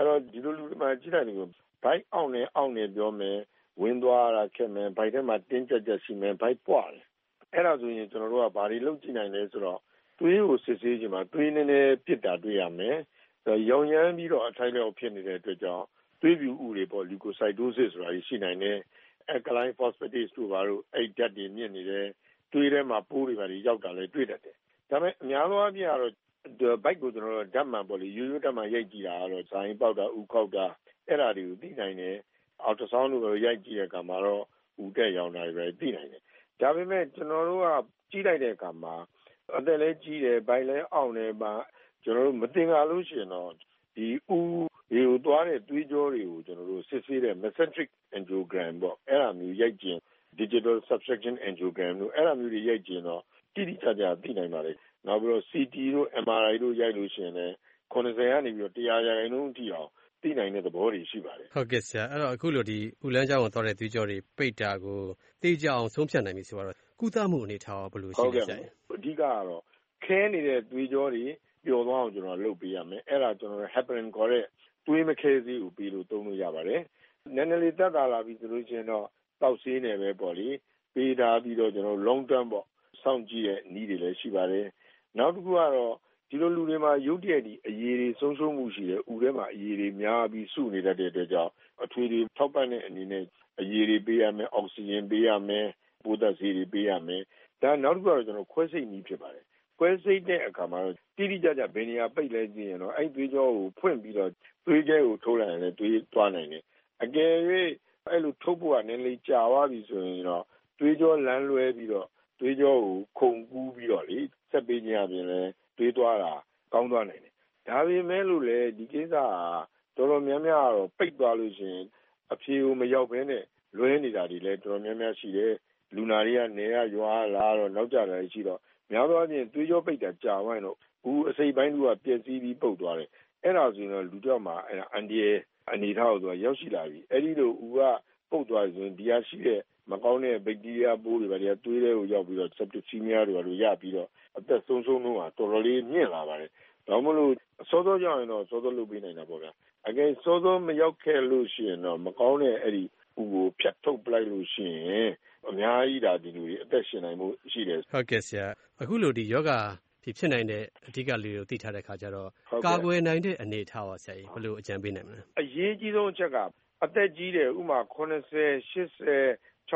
အဲ့တော့ဒီလိုလူတွေမှာကြည့်လိုက်တယ်ဘိုက်အောင့်နေပြောမယ်ဝင်သွားတာခက်မယ်ဘိုက်ထဲမှာတင်းကြပ်ရှိမယ်ဘိုက်ပွားတယ်အဲ့ဒါဆိုရင်ကျွန်တော်တို့ကဘာတွေလုပ်ကြည့်နိုင်လဲဆိုတော့သွေးကိုစစ်ဆေးခြင်းမှာသွေးနည်းနည်းပြစ်တာတွေ့ရမယ်ရောင်ရမ်းပြီးတော့အထိုက်လျောက်ဖြစ်နေတဲ့အတွက်ကြောင့်သွေးပြူဥတွေပေါ့ leukocytosis ဆိုတာရှိနိုင်တယ် alkaline phosphatase တို့ဘာလို့အဲ့ဓာတ်တွေမြင့်နေတယ်သွေးထဲမှာပိုးတွေပါရောက်တာလည်းတွေ့တတ်တယ်ဒါပေမဲ့အများသောအားဖြင့်ကတော့ဘိုက်ကိုကျွန်တော်တို့ဓာတ်မှန်ပေါ့လေရိုးရိုးဓာတ်မှန်ရိုက်ကြည့်တာကတော့ဇိုင်းပေါက်တာဥခောက်တာအဲ့ဒါတွေကိုသိနိုင်တယ်အော်တိုဆောင်းတို့ရိုက်ကြည့်တဲ့အခါမှာတော့ဥတက်ရောင်တာတွေပဲသိနိုင်တယ်ဒါပေမဲ့ကျွန်တော်တို့ကကြည့်လိုက်တဲ့အခါမှာအသက်လည်းကြီးတယ်ဘိုက်လည်းအောင့်တယ်ပါကျွန်တော်တို့မတင်ကြလို့ရှိရင်တော့ဒီဥဒီကိုသွားတဲ့သွေးကြောတွေကိုကျွန်တော်တို့စစ်ဆေးတဲ့ mesenteric angiogram ပေါ့အဲ့ဒါမျိုးရိုက်ကြည့် digital subtraction angiogram တို့အဲ့ဒါမျိုးတွေရိုက်ကြည့်တော့တိတိကျကျသိနိုင်ပါလေနောက်ပြီးတော့ CT တို့ MRI တို့ရိုက်လို့ရှိရင်လည်း90ကနေပြီးတော့100%အထိအောင်သိနိုင်တဲ့သဘောတွေရှိပါတယ်ဟုတ်ကဲ့ဆရာအဲ့တော့အခုလိုဒီဥလန်းကြောင်းကိုသွားတဲ့သွေးကြောတွေပိတ်တာကိုသိကြအောင်ဆုံးဖြတ်နိုင်ပြီဆိုတော့ကုသမှုအနေထားဘယ်လိုရှိလဲဆရာအဓိကကတော့ခဲနေတဲ့သွေးကြောတွေပျော်သွားအောင်ကျွန်တော်လုပ်ပေးရမယ်အဲ့ဒါကျွန်တော် heparin ခေါ်တဲ့သွေးမခဲစေးကိုပေးလို့သုံးလို့ရပါတယ်နည်းနည်းလေးတက်တာလာပြီဆိုလို့ရှိရင်တော့တောက်ဆေးနေပဲပေါ့လေပေးထားပြီးတော့ကျွန်တော် long term ပေါ့စောင့်ကြည့်ရဲ့နည်းတွေလည်းရှိပါတယ်နောက်တစ်ခုကတော့ဒီလိုလူတွေမှာရုပ်တရက်ဒီအရည်တွေဆုံးရှုံးမှုရှိတယ်ဥထဲမှာအရည်တွေများပြီးစုနေတတ်တဲ့အတွက်ကြောင့်အထွေတွေထောက်ပံ့တဲ့အနေနဲ့အရည်တွေပေးရမယ်အောက်ဆီဂျင်ပေးရမယ်ပိုးသက်ဆေးတွေပေးရမယ်ဒါနောက်တစ်ခုကတော့ကျွန်တော်ခွဲစိတ်နည်းဖြစ်ပါတယ်ခွဲစိတ်တဲ့အခါမှာတိတိကျကျဘယ်နေရာပိတ်လဲကြည့်ရင်တော့အဲ့သွေးကြောကိုဖွင့်ပြီးတော့သွေးကျဲကိုထိုးလိုက်ရင်လည်းသွေးသွားနိုင်တယ်အကယ်၍အဲ့လိုထုတ်ဖို့ကနည်းနည်းကြာသွားပြီဆိုရင်တော့သွေးကြောလမ်းလွဲပြီးတော့သွေးကြောကိုခုန်ကူးပြီးတော့လေဆက်ပေးခြင်းအပြင်လည်းသွေးသွားတာကောင်းသွားနိုင်တယ်ဒါပေမဲ့လို့လေဒီကိစ္စကတော်တော်များများတော့ပိတ်သွားလို့ရှိရင်အဖြေကိုမရောက်ဘဲနဲ့လွဲနေတာတွေလည်းတော်တော်များများရှိတယ်လူနာတွေကနေရရွာလာတော့နောက်ကျတာရှိတော့များသောအားဖြင့်သွေးကြောပိတ်တာကြာသွားရင်တော့ဘူးအစိပ်ပိုင်းကပျက်စီးပြီးပုတ်သွားတယ်အဲ့ဒါဆိုရင်တော့လူကြောက်မှာအဲ့ဒါအန်ဒီရဲ့အနေထားကိုရောက်ရှိလာပြီအဲ့ဒီလိုဦးကပုတ်သွားဆိုရင်ဒီဟာရှိတဲ့မကောင်းတဲ့ဘက်တီးရီးယားပိုးတွေပါတွေသွေးထဲကိုရောက်ပြီးတော့ septicemia တွေပါလို့ရပြီးတော့အသက်ဆုံးရှုံးမှုကတော်တော်လေးမြင့်လာပါတယ်ဒါမှမဟုတ်စောစောကြောင့်ရင်တော့စောစောလုပ်ပေးနိုင်တာပေါ့ဗျာအကယ်စောစောမရောက်ခဲ့လို့ရှိရင်တော့မကောင်းတဲ့အဲ့ဒီဥကိုဖြတ်ထုတ်ပလိုက်လို့ရှိရင်အများကြီးဒါဒီလူတွေအသက်ရှင်နိုင်မှုရှိတယ်ဟုတ်ကဲ့ဆရာအခုလိုဒီယောဂဖြစ်နိုင်တဲ့အဓိကလူတွေသိထားတဲ့ခါကျတော့ကာကွယ်နိုင်တဲ့အနေအထားပါဆရာကြီးဘယ်လိုအကြံပေးနိုင်မလဲအရေးကြီးဆုံးအချက်ကအသက်ကြီးတယ်ဥမာ80 80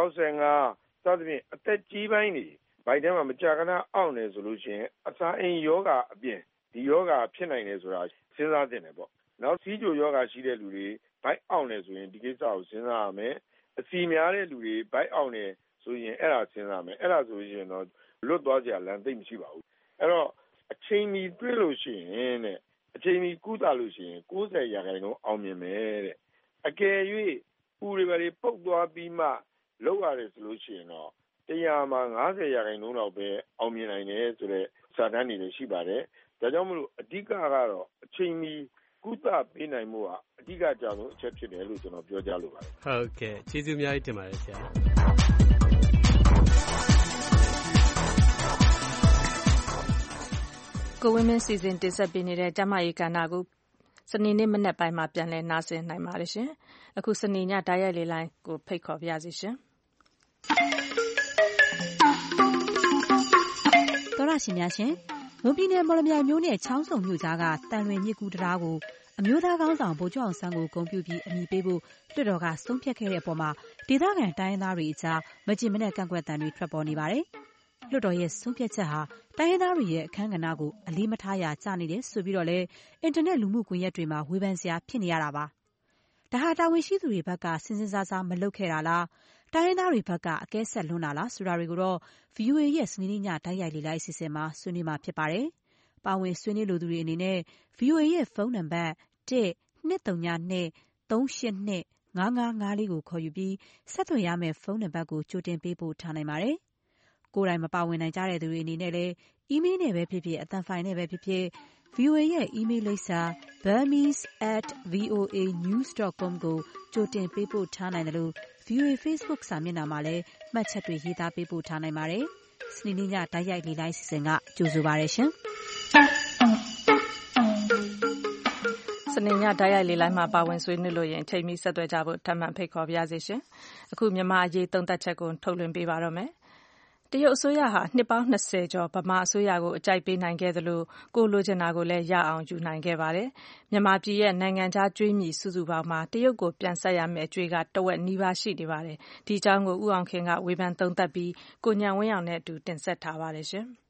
65စသဖြင့်အသက်ကြီးပိုင်းတွေဘိုက်ထဲမှာမကြာခဏအောင့်နေဆိုလို့ရှိရင်အစာအိမ်ယောဂအပြင်ဒီယောဂဖြစ်နိုင်တယ်ဆိုတာစဉ်းစားသင့်တယ်ပေါ့နောက်စီးကြိုယောဂရှိတဲ့လူတွေဘိုက်အောင့်နေဆိုရင်ဒီကိစ္စကိုစဉ်းစားရမယ်အစီများတဲ့လူတွေဘိုက်အောင့်နေဆိုရင်အဲ့ဒါစဉ်းစားမယ်အဲ့ဒါဆိုရင်တော့လွတ်သွားကြလမ်းသိမ့်မရှိပါဘူးအဲ့တော့အချိန်မီတွေ့လို့ရှိရင်တဲ့အချိန်မီကုသလို့ရှိရင်90%အောင်မြင်မယ်တဲ့အကယ်၍ပူတွေပါတွေပုတ်သွားပြီးမှလောက်ရတယ်ဆိုလို့ရှိရင်တော့100မှာ90%လောက်ပဲအောင်မြင်နိုင်တယ်ဆိုတဲ့စာတမ်းတွေလည်းရှိပါတယ်ဒါကြောင့်မလို့အဓိကကတော့အချိန်မီကုသပေးနိုင်မှုကအဓိကကြောင့်အချက်ဖြစ်တယ်လို့ကျွန်တော်ပြောကြားလိုပါတယ်ဟုတ်ကဲ့ကျေးဇူးအများကြီးတင်ပါတယ်ဆရာကိုဝင်းမင်းစီစဉ်တင်ဆက်ပေးနေတဲ့ကျမရေးကဏ္ဍကိုစနေနေ့မနက်ပိုင်းမှာပြန်လည်နားဆင်နိုင်ပါတယ်ရှင်အခုစနေညဓာတ်ရိုက်လေးလိုင်းကိုဖိတ်ခေါ်ပါရစေရှင်တော်ရရှင်များရှင်မွန်ပြည်နယ်မော်လမြိုင်မြို့နယ်ချောင်းစုံမြို့ကြားကတန်လွင်မြစ်ကူတံတားကိုအမျိုးသားကောင်းဆောင်ဗိုလ်ချုပ်အောင်ဆန်းကိုဂုဏ်ပြုပြီးအမည်ပေးဖို့လွှတ်တော်ကဆုံးဖြတ်ခဲ့တဲ့အပေါ်မှာဒေသခံတိုင်းရင်းသားတွေအကြားမကျေမနပ်ကန့်ကွက်သံတွေထွက်ပေါ်နေပါတယ်။လွှတ်တော်ရဲ့ဆုံးဖြတ်ချက်ဟာတိုင်းရင်းသားတွေရဲ့အခမ်းကဏ္ဍကိုအလေးမထားရာကျနေတယ်ဆိုပြီးတော့လည်းအင်တာနက်လူမှုကွန်ရက်တွေမှာဝေဖန်စရာဖြစ်နေရတာပါ။ဒါဟာတာဝန်ရှိသူတွေဘက်ကစဉ်းစဉ်းစားစားမလုပ်ခဲ့တာလား။တိုင်းရင်းသားတွေဘက်ကအကဲဆက်လွန်းတာလားဆိုတာတွေကိုတော့ VOA ရဲ့စနေနေ့ညဓာတ်ရိုက်လေးလိုက်အစီအစဉ်မှာဆွေးနွေးမှာဖြစ်ပါတယ်။ပါဝင်ဆွေးနွေးလိုသူတွေအနေနဲ့ VOA ရဲ့ဖုန်းနံပါတ်1-232-382-5554ကိုခေါ်ယူပြီးဆက်သွယ်ရမယ့်ဖုန်းနံပါတ်ကိုကြိုတင်ပေးပို့ထားနိုင်ပါတယ်။ကိုယ်တိုင်မပါဝင်နိုင်ကြတဲ့သူတွေအနေနဲ့လည်းအီးမေးလ်နဲ့ပဲဖြစ်ဖြစ်အသံဖိုင်နဲ့ပဲဖြစ်ဖြစ် VOA ရဲ့အီးမေးလ်လိပ်စာ burmese@voanews.com ကိုကြိုတင်ပေးပို့ထားနိုင်တယ်လို့ VOA Facebook စာမျက်နှာမှာလည်းမှတ်ချက်တွေရေးသားပေးပို့ထားနိုင်ပါတယ်။စနေနေ့ညဓာတ်ရိုက်လေးလိုက်စီစဉ်ကကြိုဆိုပါရရှင်။စနေညတိုက်ရိုက်လေလိုင်းမှာပါဝင်ဆွေးနွေးလို့ရင်အချိန်မီဆက်သွယ်ကြဖို့ထပ်မံဖိတ်ခေါ်ပါရစေရှင်။အခုမြန်မာအရေးသုံးသပ်ချက်ကိုထုတ်လွှင့်ပေးပါတော့မယ်။တရုတ်အစိုးရဟာနှစ်ပေါင်း20ကျော်ဗမာအစိုးရကိုအကြိုက်ပေးနိုင်ခဲ့သလိုကိုလိုချင်တာကိုလည်းရအောင်ယူနိုင်ခဲ့ပါတယ်။မြန်မာပြည်ရဲ့နိုင်ငံခြားကြွေးမြီစုစုပေါင်းမှာတရုတ်ကိုပြန်ဆက်ရမယ့်အကြွေးကတဝက်နီးပါးရှိနေပါတယ်။ဒီအကြောင်းကိုဦးအောင်ခင်ကဝေဖန်သုံးသပ်ပြီးကိုညံဝင်းအောင်နဲ့အတူတင်ဆက်ထားပါတယ်ရှင်။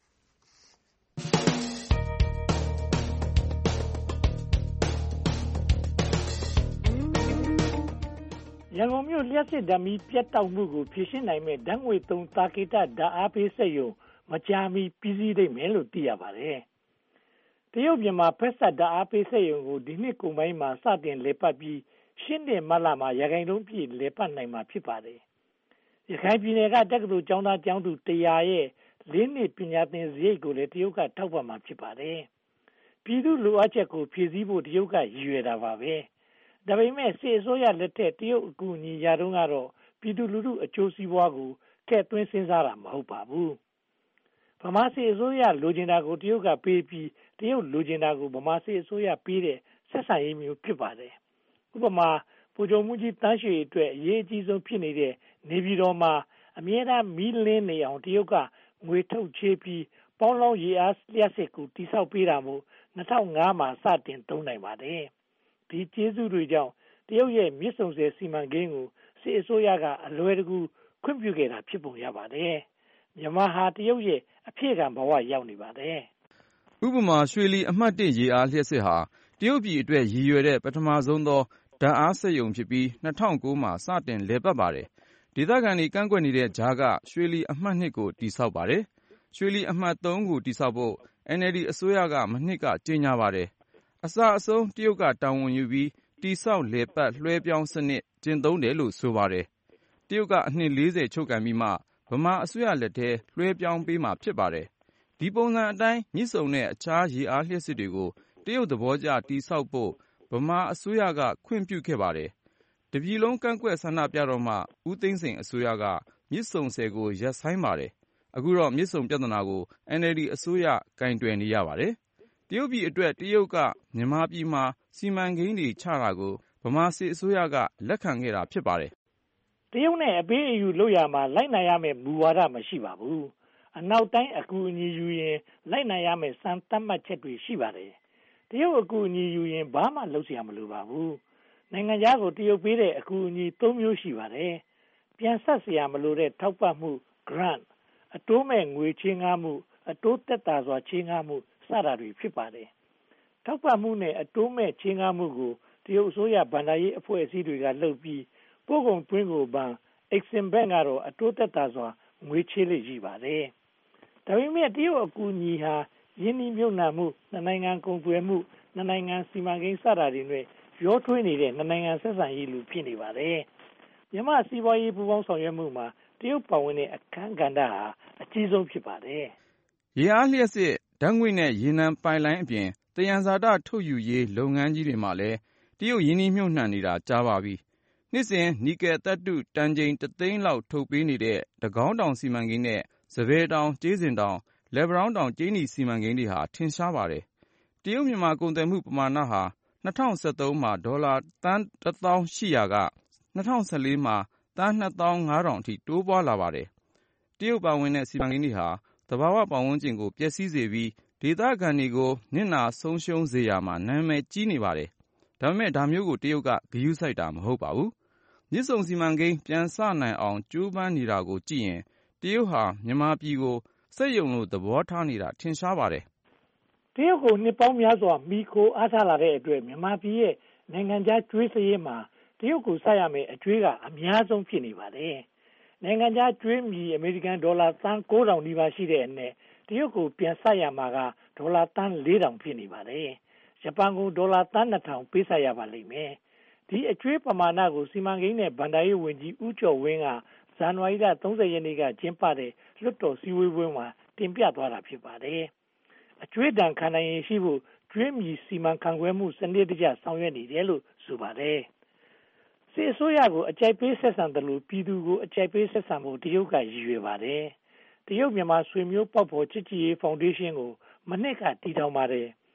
ရန်ကုန်မြို့လျှပ်စစ်ဓာတ်မီးပြတ်တောက်မှုကိုဖြေရှင်းနိုင်မဲ့ဓာတ်ငွေ့သုံးသာကေတဓာတ်အားပေးစက်ရုံမကြာမီပြီးစီးလိမ့်မယ်လို့သိရပါတယ်။တရုတ်မြန်မာဖက်စပ်ဓာတ်အားပေးစက်ရုံကိုဒီနှစ်ကုန်ပိုင်းမှာစတင်လည်ပတ်ပြီးရှင်းတဲ့မတ်လမှာရာခိုင်နှုန်းပြည့်လည်ပတ်နိုင်မှာဖြစ်ပါတယ်။ရခိုင်ပြည်နယ်ကတက္ကသိုလ်ကျောင်းသားကျောင်းသူ100ရဲ့4နှစ်ပညာသင်စရိတ်ကိုလည်းတရုတ်ကထောက်ပံ့မှာဖြစ်ပါတယ်။ပြည်သူလိုအပ်ချက်ကိုဖြည့်ဆည်းဖို့တရုတ်ကရည်ရွယ်တာပါပဲ။ဒါပေမဲ့စစ်အစိုးရလက်ထက်တရုတ်အကူအညီရတုန်းကတော့ပြည်သူလူထုအကျိုးစီးပွားကိုထည့်သွင်းစဉ်းစားတာမဟုတ်ပါဘူး။ဗမာစစ်အစိုးရလိုချင်တာကိုတရုတ်ကပေးပြီးတရုတ်လိုချင်တာကိုဗမာစစ်အစိုးရပေးတဲ့ဆက်ဆံရေးမျိုးဖြစ်ပါတယ်။ဥပမာဗိုလ်ချုပ်မှုကြီးတန်းရွှေအတွက်အရေးအကြီးဆုံးဖြစ်နေတဲ့နေပြည်တော်မှာအမြဲတမ်းမီးလင်းနေအောင်တရုတ်ကငွေထုတ်ချေးပြီးပေါင်းလောင်းရေအားလျှပ်စစ်ကိုတိစောက်ပေးတာမို့2005မှာစတင်သုံးနိုင်ပါတယ်။ဒီကျေးဇူးတွေကြောင့်တရုတ်ရဲ့မြစ်ဆုံဆည်စီမံကိန်းကိုစစ်အစိုးရကအလွယ်တကူခွင့်ပြုခဲ့တာဖြစ်ပုံရပါတယ်။မြန်မာဟာတရုတ်ရဲ့အဖြစ်ကံဘဝရောက်နေပါတယ်။ဥပမာရွှေလီအမှတ်1ရေအားလျှပ်စစ်ဟာတရုတ်ပြည်အတွက်ရည်ရွယ်တဲ့ပထမဆုံးသောဓာတ်အားစက်ရုံဖြစ်ပြီး2009မှာစတင်လည်ပတ်ပါတယ်။ဒေသခံတွေကန့်ကွက်နေတဲ့ကြားကရွှေလီအမှတ်2ကိုတိစောက်ပါတယ်။ရွှေလီအမှတ်3ကိုတိစောက်ဖို့ NLD အစိုးရကမနှစ်ကကြေညာပါတယ်။အစအဆုံးတရုတ်ကတာဝန်ယူပြီးတိဆောက်လည်ပတ်လွှဲပြောင်းစနစ်ကျင့်သုံးတယ်လို့ဆိုပါတယ်။တရုတ်ကအနှစ်40ချုပ်ကန်ပြီးမှဗမာအစိုးရလက်ထဲလွှဲပြောင်းပေးမှာဖြစ်ပါတယ်။ဒီပုံစံအတိုင်းမြစ်ဆုံနဲ့အခြားရေအားလျှပ်စစ်တွေကိုတရုတ်သဘောကျတိဆောက်ဖို့ဗမာအစိုးရကခွင့်ပြုခဲ့ပါတယ်။တပြည်လုံးကန့်ကွက်ဆန္ဒပြတော့မှဦးသိန်းစိန်အစိုးရကမြစ်ဆုံဆည်ကိုရပ်ဆိုင်းပါတယ်။အခုတော့မြစ်ဆုံပြဿနာကို NLD အစိုးရကင်တွယ်နေရပါတယ်။တရုတ်ပြည်အတွက်တရုတ်ကမြန်မာပြည်မှာစီမံကိန်းတွေချတာကိုဗမာစစ်အစိုးရကလက်ခံခဲ့တာဖြစ်ပါတယ်။တရုတ်နဲ့အပေးအယူလုပ်ရမှာလိုက်နိုင်ရမယ့်မူဝါဒမရှိပါဘူး။အနောက်တိုင်းအကူအညီယူရင်လိုက်နိုင်ရမယ့်စံသတ်မှတ်ချက်တွေရှိပါတယ်။တရုတ်အကူအညီယူရင်ဘာမှလုပ်เสียမလိုပါဘူး။နိုင်ငံခြားကိုတရုတ်ပေးတဲ့အကူအညီ3မျိုးရှိပါတယ်။ပြန်ဆက်เสียမလိုတဲ့ထောက်ပံ့မှု grant အတိုးမဲ့ငွေချေးငှားမှုအတိုးသက်သာစွာချေးငှားမှုစတာတွေဖြစ်ပါတယ်။ထောက်ပံ့မှုနဲ့အတိုးမဲ့ချေးငှားမှုကိုတရုတ်အစိုးရဗဏ္ဍာရေးအဖွဲ့အစည်းတွေကလုပ်ပြီးပို့ကုန်သွင်းကုန်ဘဏ် Exim Bank ကတော့အတိုးသက်သာစွာငွေချေးလေ့ရှိပါတယ်။ဒါပေမဲ့တရုတ်အကူအညီဟာယင်းနှိမ့်မြုပ်နှံမှုနှစ်နိုင်ငံကုန်သွယ်မှုနှစ်နိုင်ငံစီမံကိန်းစတာတွေနဲ့ရောထွေးနေတဲ့နှစ်နိုင်ငံဆက်ဆံရေးလိုဖြစ်နေပါတယ်။မြန်မာစီးပွားရေးပူးပေါင်းဆောင်ရွက်မှုမှာတရုတ်ပါဝင်တဲ့အခန်းကဏ္ဍဟာအကြီးဆုံးဖြစ်ပါတယ်။ရေအားလျှပ်စစ်ဓာတ်ငွေ့နဲ့ရေနံပိုက်လိုင်းအပြင်သယံဇာတထုတ်ယူရေးလုပ်ငန်းကြီးတွေမှာလည်းတရုတ်ရင်းနှီးမြှုပ်နှံနေတာကြားပါပြီ။နှစ်စဉ်နီကယ်သတ္တုတန်ချိန်1သိန်းလောက်ထုတ်ပေးနေတဲ့တကောင်းတောင်စီမံကိန်းနဲ့စပယ်တောင်ကြေးစင်တောင်လက်ပံတောင်းတောင်ကြေးနီစီမံကိန်းတွေဟာထင်ရှားပါတယ်။တရုတ်မြန်မာကုန်သွယ်မှုပမာဏဟာ2013မှာဒေါ်လာသန်း1,800က2014မှာသန်း2,500အထိတိုးပွားလာပါတယ်။တရုတ်ပါဝင်တဲ့စီမံကိန်းတွေဟာသဘာဝပတ်ဝန်းကျင်ကိုပျက်စီးစေပြီးဒေသခံတွေကိုနစ်နာဆုံးရှုံးစေရမှာနာမည်ကြီးနေပါတယ်။ဒါပေမဲ့ဒါမျိုးကိုတရုတ်ကဂရုစိုက်တာမဟုတ်ပါဘူး။မြစ်ဆုံစီမံကိန်းပြန်စနိုင်အောင်ကြိုးပမ်းနေတာကိုကြည့်ရင်တရုတ်ဟာမြန်မာပြည်ကိုစက်ရုံလို့သဘောထားနေတာထင်ရှားပါတယ်။တရုတ်ကိုနှစ်ပေါင်းများစွာမီခိုအားထားလာတဲ့အတွက်မြန်မာပြည်ရဲ့နိုင်ငံခြားကျွေးစရေးမှာတရုတ်ကိုဆက်ရမယ့်အကျွေးကအများဆုံးဖြစ်နေပါတယ်။နိုင်ငံခြားကျွေးမြီအမေရိကန်ဒေါ်လာသန်း9,000နီးပါးရှိတဲ့အနက်တရုတ်ကိုပြန်ဆက်ရမှာကဒေါ်လာသန်း4,000ဖြစ်နေပါတယ်။ဂျပန်ကိုဒေါ်လာသန်း2,000ပေးဆက်ရပါလိမ့်မယ်။ဒီအကျွေးပမာဏကိုစီမံကိန်းနဲ့ဗဏ္ဍာရေးဝန်ကြီးဦးကျော်ဝင်းကဇန်နဝါရီလ30ရက်နေ့ကကျင်းပတဲ့လွှတ်တော်စည်းဝေးပွဲမှာတင်ပြသွားတာဖြစ်ပါတယ်။အကျွေးတန်ခံနိုင်ရင်ရှိဖို့ကျွေးမြီစီမံခန့်ခွဲမှုစနစ်တကျဆောင်ရွက်နေတယ်လို့ဆိုပါတယ်။စစ်အစိုးရကိုအကြိုက်ပေးဆက်ဆံတယ်လို့ပြည်သူကိုအကြိုက်ပေးဆက်ဆံဖို့တရုတ်ကရည်ရွယ်ပါတယ်။တရုတ်မြန်မာဆွေမျိုးပေါက်ဖော်ချစ်ကြည်ရေးဖောင်ဒေးရှင်းကိုမနှစ်ကတည်ထောင်ပါတယ်။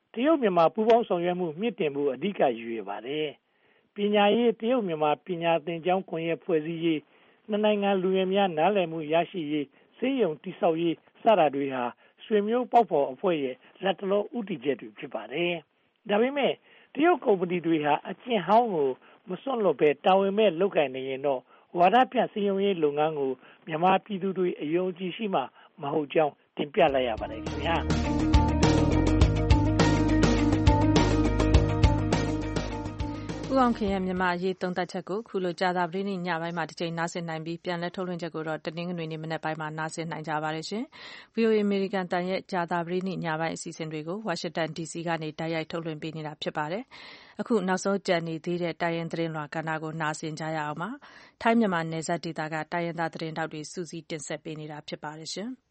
တရုတ်မြန်မာပူးပေါင်းဆောင်ရွက်မှုမြင့်တင်မှုအဓိကရည်ရွယ်ပါတယ်ပညာရေးတရုတ်မြန်မာပညာသင်ကျောင်းခွင့်ရဖွဲ့စည်းရေးနှစ်နိုင်ငံလူငယ်များနားလည်မှုရရှိရေးစေယုံတိဆောက်ရေးစတာတွေဟာဆွေမျိုးပေါက်ဖော်အဖွဲ့ရဲ့လက်တလုံးဥတီချက်တွေဖြစ်ပါတယ်ဒါပေမဲ့တရုတ်ကုမ္ပဏီတွေဟာအကျင့်ဟောင်းကိုမစွန့်လွတ်ဘဲတာဝန်မဲ့လုပ်ကိုင်နေရင်တော့ဝါဒဖြန့်စည်းရုံးရေးလုပ်ငန်းကိုမြန်မာပြည်သူတွေအယုံကြည်ရှိမှမဟုတ်ကြောင်းတင်ပြလိုက်ရပါတယ်ခင်ဗျာဦးအောင်ခင်ရဲ့မြန်မာရေးသုံးသပ်ချက်ကိုခုလိုကြာသပတေးနေ့ညပိုင်းမှာတစ်ချိန်နားဆင်နိုင်ပြီးပြန်လည်ထုတ်လွှင့်ချက်ကိုတော့တနင်္ဂနွေနေ့မနက်ပိုင်းမှာနားဆင်နိုင်ကြပါတယ်ရှင်။ VOA American တန်ရဲ့ကြာသပတေးနေ့ညပိုင်းအစီအစဉ်တွေကို Washington DC ကနေတိုက်ရိုက်ထုတ်လွှင့်ပေးနေတာဖြစ်ပါတယ်။အခုနောက်ဆုံးကြံနေသေးတဲ့တိုင်းရင်းသတင်းလွှာကဏ္ဍကိုနားဆင်ကြရအောင်ပါ။ထိုင်းမြန်မာနယ်စပ်ဒေသကတိုင်းရင်းသားသတင်းတောက်တွေစူးစီးတင်ဆက်ပေးနေတာဖြစ်ပါတယ်ရှင်။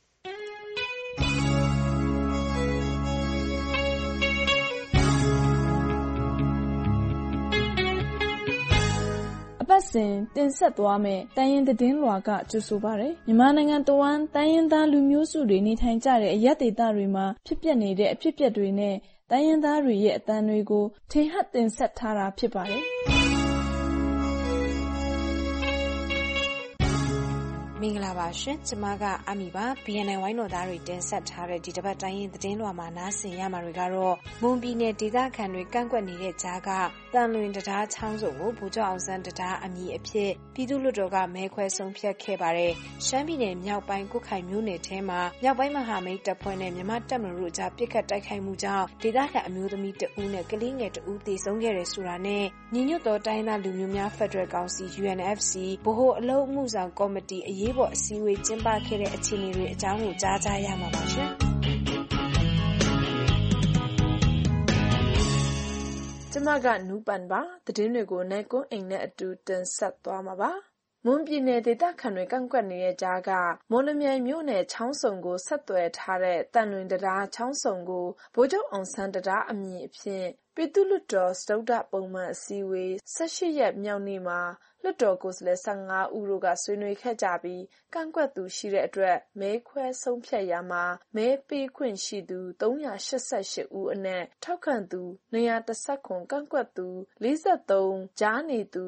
ပတ်စဉ်တင်ဆက်သွားမယ့်တိုင်းရင်းသတင်းလွှာကကြိုဆိုပါရယ်မြန်မာနိုင်ငံတဝန်းတိုင်းရင်းသားလူမျိုးစုတွေနေထိုင်ကြတဲ့အရပ်ဒေသတွေမှာဖြစ်ပျက်နေတဲ့အဖြစ်အပျက်တွေနဲ့တိုင်းရင်းသားတွေရဲ့အသံတွေကိုထင်ဟပ်တင်ဆက်ထားတာဖြစ်ပါတယ်မင်္ဂလာပါရှင်ကျမကအမီပါ BNN ဝိုင်းတော်သားတွေတင်ဆက်ထားတဲ့ဒီတစ်ပတ်တိုင်းရင်သတင်းလွှာမှာနားဆင်ရမှာတွေကတော့မွန်ပြည်နယ်ဒေသခံတွေကန့်ကွက်နေတဲ့ကြားကတန်လွင်တရားချောင်းစုံကိုဗိုလ်ချုပ်အောင်ဆန်းတရားအမည်အဖြစ်ပြည်သူ့လွှတ်တော်ကမဲခွဲဆုံးဖြတ်ခဲ့ပါတယ်ရှမ်းပြည်နယ်မြောက်ပိုင်းကုက္ခိုင်မြို့နယ်ထဲမှာမြောက်ပိုင်းမဟာမိတ်တပ်ဖွဲ့နဲ့မြန်မာတပ်မတော်တို့ကြားပစ်ခတ်တိုက်ခိုက်မှုကြောင့်ဒေသခံအမျိုးသမီးတဦးနဲ့ကလေးငယ်တဦးသေဆုံးခဲ့တယ်ဆိုတာနဲ့ညီညွတ်သောတိုင်းသားလူမျိုးများဖက်ဒရယ်ကောင်စီ UNFC ဗဟိုအလုပ်အမှုဆောင်ကော်မတီအရေးပေါ်အစည်းအဝေးကျင်းပခဲ့တဲ့အခြေအနေတွေအကြောင်းကိုကြားကြရမှာပါရှင်ကျမကနူပန်ပါသတင်းတွေကိုနိုင်ကွန်းအိမ်နဲ့အတူတင်ဆက်သွားမှာပါမွန်ပြည်နယ်ဒေသခံတွေကန့်ကွက်နေတဲ့ကြားကမော်လမြိုင်မြို့နယ်ချောင်းစုံကိုဆက်သွယ်ထားတဲ့တန်လွင်တရားချောင်းစုံကိုဗိုလ်ချုပ်အောင်ဆန်းတရားအမည်အဖြစ်ပြည်သူ့လွှတ်တော်စတုတ္ထပုံမှန်အစည်းအဝေး18ရက်မြောက်နေ့မှာလွှတ်တော်ကိုယ်စားလှယ်15ဦးတို့ကဆွေးနွေးခဲ့ကြပြီးကန့်ကွက်သူရှိတဲ့အတွက်မဲခွဲဆုံးဖြတ်ရာမှာမဲပေးခွင့်ရှိသူ388ဦးအနက်ထောက်ခံသူ219ကန့်ကွက်သူ43ကြားနေသူ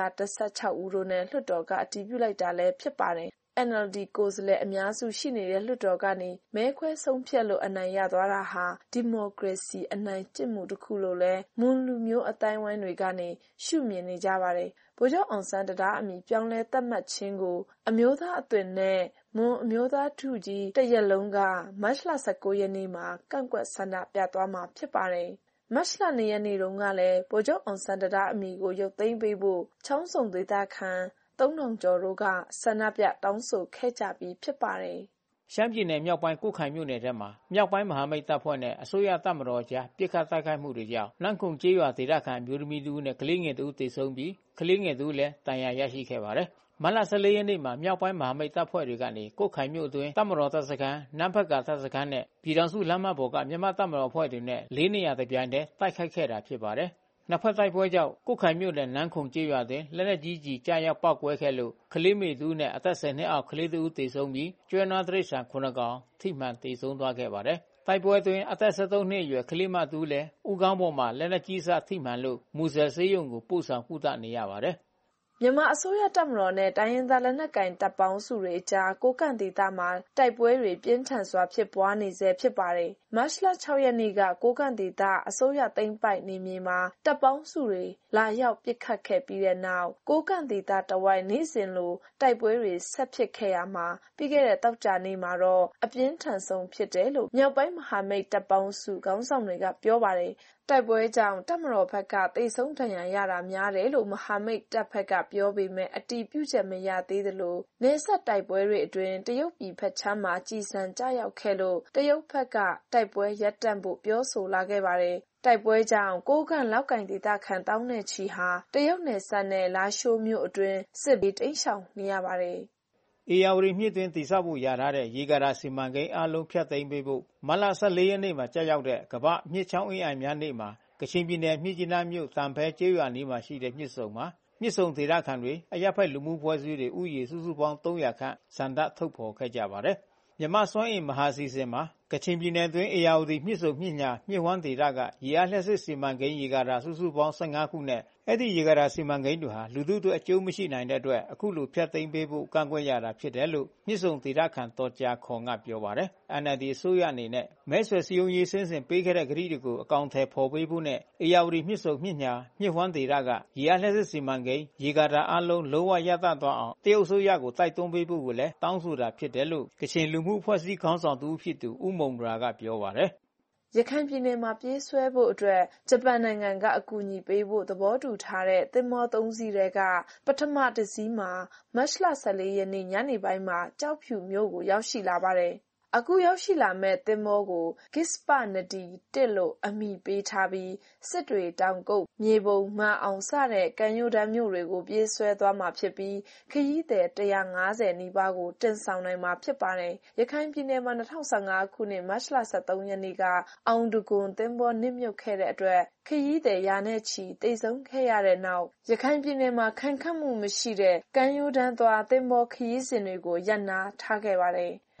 116ဦးတို့နဲ့လွှတ်တော်ကအတည်ပြုလိုက်တာလည်းဖြစ်ပါတယ်။ NLD ကိုယ်စားလှယ်အများစုရှိနေတဲ့လွှတ်တော်ကနေမဲခွဲဆုံးဖြတ်လို့အနိုင်ရသွားတာဟာဒီမိုကရေစီအနိုင်ကျင့်မှုတစ်ခုလို့လဲမွန်လူမျိုးအတိုင်းဝိုင်းတွေကနေရှုမြင်နေကြပါတယ်။ဗိုလ်ချုပ်အောင်ဆန်းတရားအမည်ပြောင်းလဲသတ်မှတ်ခြင်းကိုအမျိုးသားအသွင်နဲ့မွန်အမျိုးသားထုကြီးတရက်လုံးကမတ်လ19ရက်နေ့မှာကန့်ကွက်ဆန္ဒပြသွားမှာဖြစ်ပါတယ်။မတ်လ2ရက်နေ့တုန်းကလည်းဗိုလ်ချုပ်အောင်ဆန်းတရားအမည်ကိုရုပ်သိမ်းပေးဖို့ချောင်းစုံဒေသခံ3000ကျော်တို့ကဆန္ဒပြတောင်းဆိုခဲ့ကြပြီးဖြစ်ပါတယ်။ရှမ်းပြည်နယ်မြောက်ပိုင်းကုက္ခိုင်မြို့နယ်ထဲမှာမြောက်ပိုင်းမဟာမိတ်တပ်ဖွဲ့နဲ့အစိုးရတပ်မတော်ကြားပစ်ခတ်တိုက်ခိုက်မှုတွေကြောင့်နန်းခုန်ကျေးရွာဒေသခံအမျိုးသမီး2နဲ့ကလေးငယ်2သေဆုံးပြီးကလေးငယ်2လည်းဒဏ်ရာရရှိခဲ့ပါတယ်။မတ်လ14ရက်နေ့မှာမြောက်ပိုင်းမဟာမိတ်တပ်ဖွဲ့တွေကနေကုက္ခိုင်မြို့အတွင်းတပ်မတော်တပ်စခန်းနန်းဖက်ကတပ်စခန်းနဲ့ပြည်ထောင်စုလမ်းမပေါ်ကမြန်မာတပ်မတော်ဖွဲ့တွေနဲ့4နေရာတပြိုင်တည်းတိုက်ခိုက်ခဲ့တာဖြစ်ပါတယ်။နှစ်ဖက်တိုက်ပွဲကြောင့်ကုက္ခိုင်မြို့နယ်နန်းခုန်ကျေးရွာတွင်လက်နက်ကြီးကြီးကြားရောက်ပေါက်ကွဲခဲ့လို့ကလေးမေ2နဲ့အသက်10နှစ်အောက်ကလေး2သေဆုံးပြီးကျွဲနွားတိရစ္ဆာန်9ကောင်ထိမှန်သေဆုံးသွားခဲ့ပါတယ်။တိုက်ပွဲတွင်အသက်13နှစ်အရွယ်ကလေးမ2လည်းဥကောင်းပေါ်မှာလက်နက်ကြီးစထိမှန်လို့မူဆယ်ဆေးရုံကိုပို့ဆောင်ကုသနေရပါတယ်။မြန်မာအစိုးရတပ်မတော်နဲ့တိုင်းရင်းသားလက်နက်ကိုင်တပ်ပေါင်းစုတွေအကြားကိုကန့်ဒေသမှာတိုက်ပွဲတွေပြင်းထန်စွာဖြစ်ပွားနေဆဲဖြစ်ပါတယ်။မတ်လ6ရက်နေ့ကကိုကန့်ဒေသအစိုးရသိမ်းပိုက်နေမြေမှာတပ်ပေါင်းစုတွေလာရောက်ပစ်ခတ်ခဲ့ပြီးတဲ့နောက်ကိုကန့်ဒေသတဝိုက်နေ့စဉ်လိုတိုက်ပွဲတွေဆက်ဖြစ်ခဲ့ရမှာပြီးခဲ့တဲ့တောက်ကြနေ့မှာတော့အပြင်းထန်ဆုံးဖြစ်တယ်လို့မြောက်ပိုင်းမဟာမိတ်တပ်ပေါင်းစုခေါင်းဆောင်တွေကပြောပါတယ်။တိုက်ပွဲကြောင့်တပ်မတော်ဘက်ကသေဆုံးဒဏ်ရာရတာများတယ်လို့မဟာမိတ်တပ်ဘက်ကပြောပေမဲ့အတည်ပြုချက်မရသေးသလိုနေဆက်တိုက်ပွဲတွေအတွင်းတရုတ်ပြည်ဖက်ချမ်းမှာကြီးစံကြရောက်ခဲ့လို့တရုတ်ဘက်ကတိုက်ပွဲရပ်တန့်ဖို့ပြောဆိုလာခဲ့ပါတယ်။တိုက်ပွဲကြောင့်ကိုကန့်လောက်ကင်ဒေသခံတောင်းနဲ့ချီဟာတရုတ်နယ်စပ်နဲ့လာရှိုးမြို့အတွင်းစစ်ဘေးတိမ်းရှောင်နေရပါတယ်။ဧရာဝတီမြစ်တွင်တည်ဆောက်ဖို့ရထားတဲ့ရေကာတာစီမံကိန်းအလုံးဖြတ်သိမ်းပေးဖို့မတ်လ14ရက်နေ့မှာကြာရောက်တဲ့ကမ္ဘာမြစ်ချောင်းအင်းအိုင်များနေ့မှာကချင်ပြည်နယ်မြစ်ကြီးနားမြို့တန်ဖဲကျေးရွာနီးမှာရှိတဲ့မြစ်ဆုံမှာမြစ်ဆုံဒေသခံတွေအရပ်ဖက်လူမှုဖွဲ့စည်းတွေဥယျာဉ်စုစုပေါင်း300ခန့်စံဒထုတ်ဖော်ခဲ့ကြပါတယ်။မြမစွမ်းအင်မဟာစီစဉ်မှာကချင်ပြည်နယ်တွင်းဧရာဝတီမြစ်ဆုံမြစ်ညာမြစ်ဝှမ်းဒေသကရေအားလျှပ်စစ်စီမံကိန်းရေကာတာစုစုပေါင်း15ခုနဲ့အဲ့ဒီရေကာတာစီမံကိန်းတွေဟာလူထုအတွက်အကျိုးမရှိနိုင်တဲ့အတွက်အခုလိုဖျက်သိမ်းပေးဖို့ကန့်ကွက်ရတာဖြစ်တယ်လို့မြစ်ဆုံဒေသခံတော်ကြာခွန်ကပြောပါတယ်။ NLD အစိုးရအနေနဲ့မဲဆွယ်စည်းရုံးရေးစင်းစဉ်ပေးခဲ့တဲ့ကတိတွေကိုအကောင်အထည်ဖော်ပေးဖို့နဲ့ဧရာဝတီမြစ်ဆုံမြစ်ညာမြစ်ဝှမ်းဒေသကရေအားလျှပ်စစ်စီမံကိန်းရေကာတာအလုံးလုံးဝရပ်တန့်သွားအောင်တရုတ်အစိုးရကိုတိုက်တွန်းပေးဖို့ကိုလည်းတောင်းဆိုတာဖြစ်တယ်လို့ကချင်လူမှုအဖွဲ့အစည်းခေါင်းဆောင်တူဖြစ်သူဦးမုံရာကပြောပါတယ်ရခိုင်ပြည်နယ်မှာပြေးဆွဲဖို့အတွက်ဂျပန်နိုင်ငံကအကူအညီပေးဖို့သဘောတူထားတဲ့သင်္ဘော3စီးထဲကပထမတစ်စီးမှာမတ်လ14ရက်နေ့ညနေပိုင်းမှာကြောက်ဖြူမြို့ကိုရောက်ရှိလာပါတယ်။အခုရောက်ရှိလာမဲ့သင်္ဘောကိုဂစ်ပနဒီ1လို့အမည်ပေးထားပြီးစစ်တွေတောင်ကုတ်မြေပုံမှန်အောင်စတဲ့ကံရိုးတန်းမြို့တွေကိုပြေးဆွဲသွားမှာဖြစ်ပြီးခရီးသည်150နီးပါးကိုတင်ဆောင်နိုင်မှာဖြစ်ပါတယ်။ရခိုင်ပြည်နယ်မှာ2015ခုနှစ်မတ်လ13ရက်နေ့ကအောင်ဒဂွန်သင်္ဘောနစ်မြုပ်ခဲ့တဲ့အတွက်ခရီးသည်ရာနဲ့ချီတိတ်ဆုံးခဲ့ရတဲ့နောက်ရခိုင်ပြည်နယ်မှာခိုင်ခန့်မှုမရှိတဲ့ကံရိုးတန်းသွားသင်္ဘောခရီးစဉ်တွေကိုရပ်နားထားခဲ့ပါတယ်။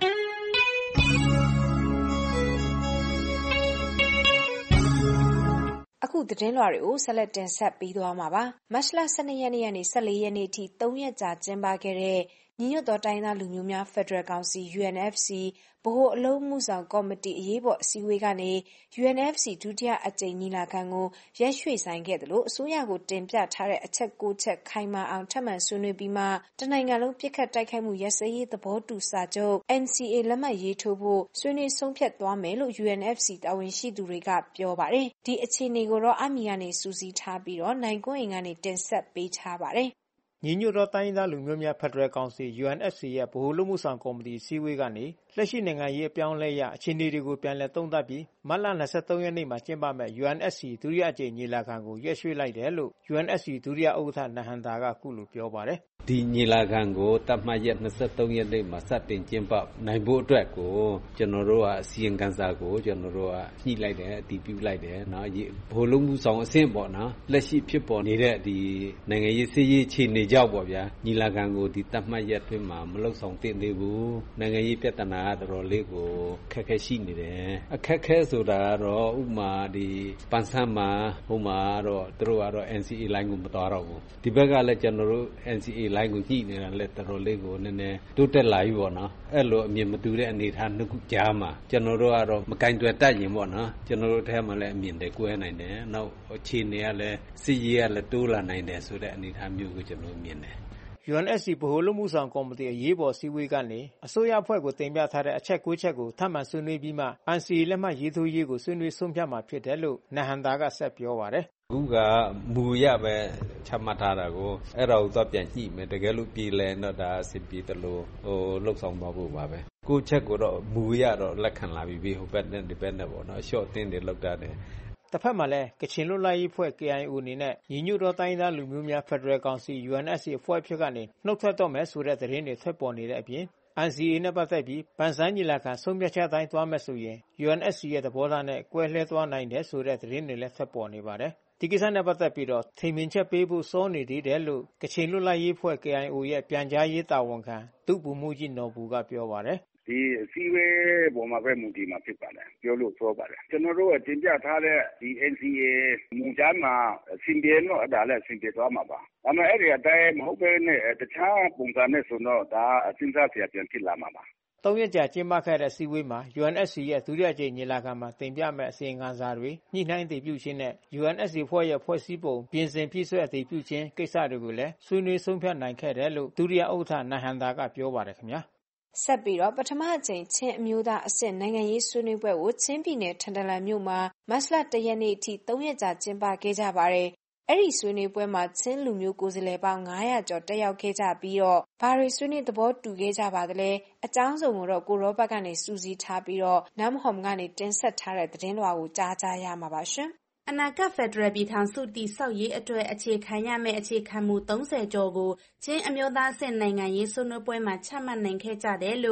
အခုသတင်းလွှာတွေကိုဆက်လက်တင်ဆက်ပေးသွားမှာပါ။မတ်လ12ရက်နေ့ကနေ14ရက်နေ့ထိ3ရက်ကြာကျင်းပခဲ့တဲ့ညီညွတ်သောတိုင်းသားလူမျိုးများဖက်ဒရယ်ကောင်စီ UNFC ဗဟိုအလုပ်မှုဆောင်ကော်မတီအရေးပေါ်အစည်းအဝေးကနေ UNFC ဒုတိယအကြိမ်ညီလာခံကိုရက်ရွှေ့ဆိုင်းခဲ့သလိုအစိုးရကိုတင်ပြထားတဲ့အချက်9ချက်ခိုင်မာအောင်ထပ်မံဆွေးနွေးပြီးမှတနိုင်ငံလုံးပြစ်ခတ်တိုက်ခိုက်မှုရပ်စဲရေးသဘောတူစာချုပ် NCA လက်မှတ်ရေးထိုးဖို့ဆွေးနွေးဆုံးဖြတ်သွားမယ်လို့ UNFC တာဝန်ရှိသူတွေကပြောပါတယ်။ဒီအခြေအနေကိုတော့အမီကနေစူးစီးထားပြီးတော့နိုင်ကွန်းအိမ်ကနေတင်ဆက်ပေးထားပါတယ်။ညီညွတ်သောတိုင်းသားလူမျိုးများဖက်ဒရယ်ကောင်စီ UNFC ရဲ့ဗဟိုအလုပ်မှုဆောင်ကော်မတီအစည်းအဝေးကနေလက်ရှိနိုင်ငံရေးအပြောင်းအလဲရအခြေအနေတွေကိုပြန်လည်သုံးသပ်ပြီးမတ်လ23ရက်နေ့မှာကျင်းပမယ့် UNFC ဒုတိယအကြိမ်ညီလာခံကိုရက်ရွှေ့လိုက်တယ်လို့ UNFC ဒုတိယဥက္ကဋ္ဌနဟန်တာကအခုလိုပြောပါတယ်။ဒီညီလာခံကိုတတ်မှတ်ရက်23ရက်နေ့မှာစတင်ကျင်းပနိုင်ဖို့အတွက်ကိုကျွန်တော်တို့ကအစီရင်ခံစာကိုကျွန်တော်တို့ကညှိလိုက်တယ်အတည်ပြုလိုက်တယ်နော်ဗဟိုလုံးမှုဆောင်အဆင့်ပေါ့နော်လက်ရှိဖြစ်ပေါ်နေတဲ့ဒီနိုင်ငံရေးစည်းရေးအခြေအနေကြောင့်ပေါ့ဗျာညီလာခံကိုဒီတတ်မှတ်ရက်အတွင်းမှာမလုပ်ဆောင်သင့်သေးဘူးနိုင်ငံရေးပြဿနာကတော်တော်လေးကိုခက်ခဲရှိနေတယ်အခက်ခဲဆိုတာကတော့ဥမာဒီပန်းဆန်းမှာဟိုမှာတော့သူတို့ကတော့ NCA လိုင်းကိုမတော်တော့ဘူးဒီဘက်ကလည်းကျွန်တော်တို့ NCA လိုင်းကိုညှိနေတာလည်းတော်တော်လေးကိုနည်းနည်းတိုးတက်လာပြီပေါ့နော်အဲ့လိုအမြင်မတူတဲ့အနေအထားနှစ်ခုကြားမှာကျွန်တော်တို့ကတော့မကင်တွယ်တတ်ရင်ပေါ့နော်ကျွန်တော်တို့ထဲမှာလည်းအမြင်တွေကွဲနိုင်တယ်နောက်အခြေအနေကလည်းစစ်ရေးကလည်းတိုးလာနိုင်တယ်ဆိုတဲ့အနေအထားမျိုးကိုကျွန်တော်မြင်တယ် UNFC ဗဟိုလူမှုဆောင်ကော်မတီအရေးပေါ်စည်းဝေးကနေအစိုးရအဖွဲ့ကိုတင်ပြထားတဲ့အချက်9ချက်ကိုထပ်မံဆွေးနွေးပြီးမှ NCA လက်မှတ်ရေးထိုးရေးကိုဆွေးနွေးဆုံးဖြတ်မှာဖြစ်တယ်လို့နဟန်တာကဆက်ပြောပါတယ်အခုကမူရပဲချမှတ်ထားတာကိုအဲ့ဒါကိုတော့ပြန်ကြည့်မယ်တကယ်လို့ပြည်လဲတော့ဒါအစစ်ပြည်တလို့လှုပ်ဆောင်သွားဖို့ပါပဲကိုချက်ကိုတော့မူရတော့လက်ခံလာပြီဟိုဘက်နဲ့ဒီဘက်နဲ့ပေါ့နော်အလျှော့တင်းတွေလောက်တာတယ်တစ်ဖက်မှာလည်းကချင်လွတ်လပ်ရေးအဖွဲ့ KIO အနေနဲ့ညီညွတ်သောတိုင်းသားလူမျိုးများဖက်ဒရယ်ကောင်စီ UNFC အဖွဲ့ဖြစ်ကနေနှုတ်ထွက်တော့မယ်ဆိုတဲ့သတင်းတွေထွက်ပေါ်နေတဲ့အပြင် NCA နဲ့ပတ်သက်ပြီးပန်ဆန်းညီလာခံဆုံးဖြတ်ချက်တိုင်းသွားမယ်ဆိုရင် UNFC ရဲ့သဘောထားနဲ့ကွဲလွဲသွားနိုင်တယ်ဆိုတဲ့သတင်းတွေလည်းထွက်ပေါ်နေပါတယ်ဒီကိစ္စနဲ့ပတ်သက်ပြီးတော့ထိန်ပင်ချက်ပေးဖို့စောနေသေးတယ်လို့ကချင်လွတ်လပ်ရေးအဖွဲ့ KIO ရဲ့ပြန်ကြားရေးတာဝန်ခံဒုဗိုလ်မှူးကြီးနော်ဘူကပြောပါတယ်ဒီအစည်းအဝေးပေါ်မှာပဲမူတည်မှာဖြစ်ပါတယ်ပြောလို့ပြောပါတယ်ကျွန်တော်တို့တင်ပြထားတဲ့ဒီ NCA မူကြမ်းမှာစင်ပြေတော့ဒါလည်းစင်ပြေသွားမှာပါဒါပေမဲ့အဲ့ဒီအတိုင်းမဟုတ်ဘဲနဲ့တခြားပုံစံနဲ့ဆိုတော့ဒါအစဉ်းစားစရာပြန်ဖြစ်လာမှာပါ 3ရက်ကြာကျင်းပခဲ့တဲ့အစည်းအဝေးမှာ UNFC ရဲ့ဒုတိယအကြိမ်ညီလာခံမှာတင်ပြမဲ့အစီရင်ခံစာတွေညှိနှိုင်းအတည်ပြုခြင်းနဲ့ UNFC ဖွဲ့ရဲ့ဖွဲ့စည်းပုံပြင်ဆင်ပြည့်စွက်အတည်ပြုခြင်းကိစ္စတွေကိုလည်းဆွေးနွေးဆုံးဖြတ်နိုင်ခဲ့တယ်လို့ဒုတိယဥက္ကဋ္ဌနဟန်တာကပြောပါတယ်ခင်ဗျာဆက်ပြီးတော့ပထမအကြိမ်ချင်းအမျိုးသားအဆင့်နိုင်ငံရေးဆွေးနွေးပွဲကိုချင်းပြည်နယ်ထန်တလန်မြို့မှာမတ်လ1ရက်နေ့အထိ3ရက်ကြာကျင်းပခဲ့ကြပါတယ်။အဲ့ဒီဆွေးနွေးပွဲမှာချင်းလူမျိုးကိုယ်စားလှယ်ပေါင်း900ကျော်တက်ရောက်ခဲ့ကြပြီးတော့ဘာတွေဆွေးနွေးသဘောတူခဲ့ကြပါသလဲအကြောင်းစုံကိုတော့ကိုရောဘတ်ကနေစူးစီးထားပြီးတော့နမ်ဟ ும் ကနေတင်ဆက်ထားတဲ့သတင်းလွှာကိုကြားကြရမှာပါရှင်။အနာဂတ်ဖက်ဒရယ်ပြည်ထောင်စုတည်ဆောက်ရေးအတွက်အခြေခံရမယ့်အခြေခံမူ30ကျော်ကိုချင်းအမျိုးသားအဆင့်နိုင်ငံရေးဆွေးနွေးပွဲမှာချမှတ်နိုင်ခဲ့ကြတယ်လို့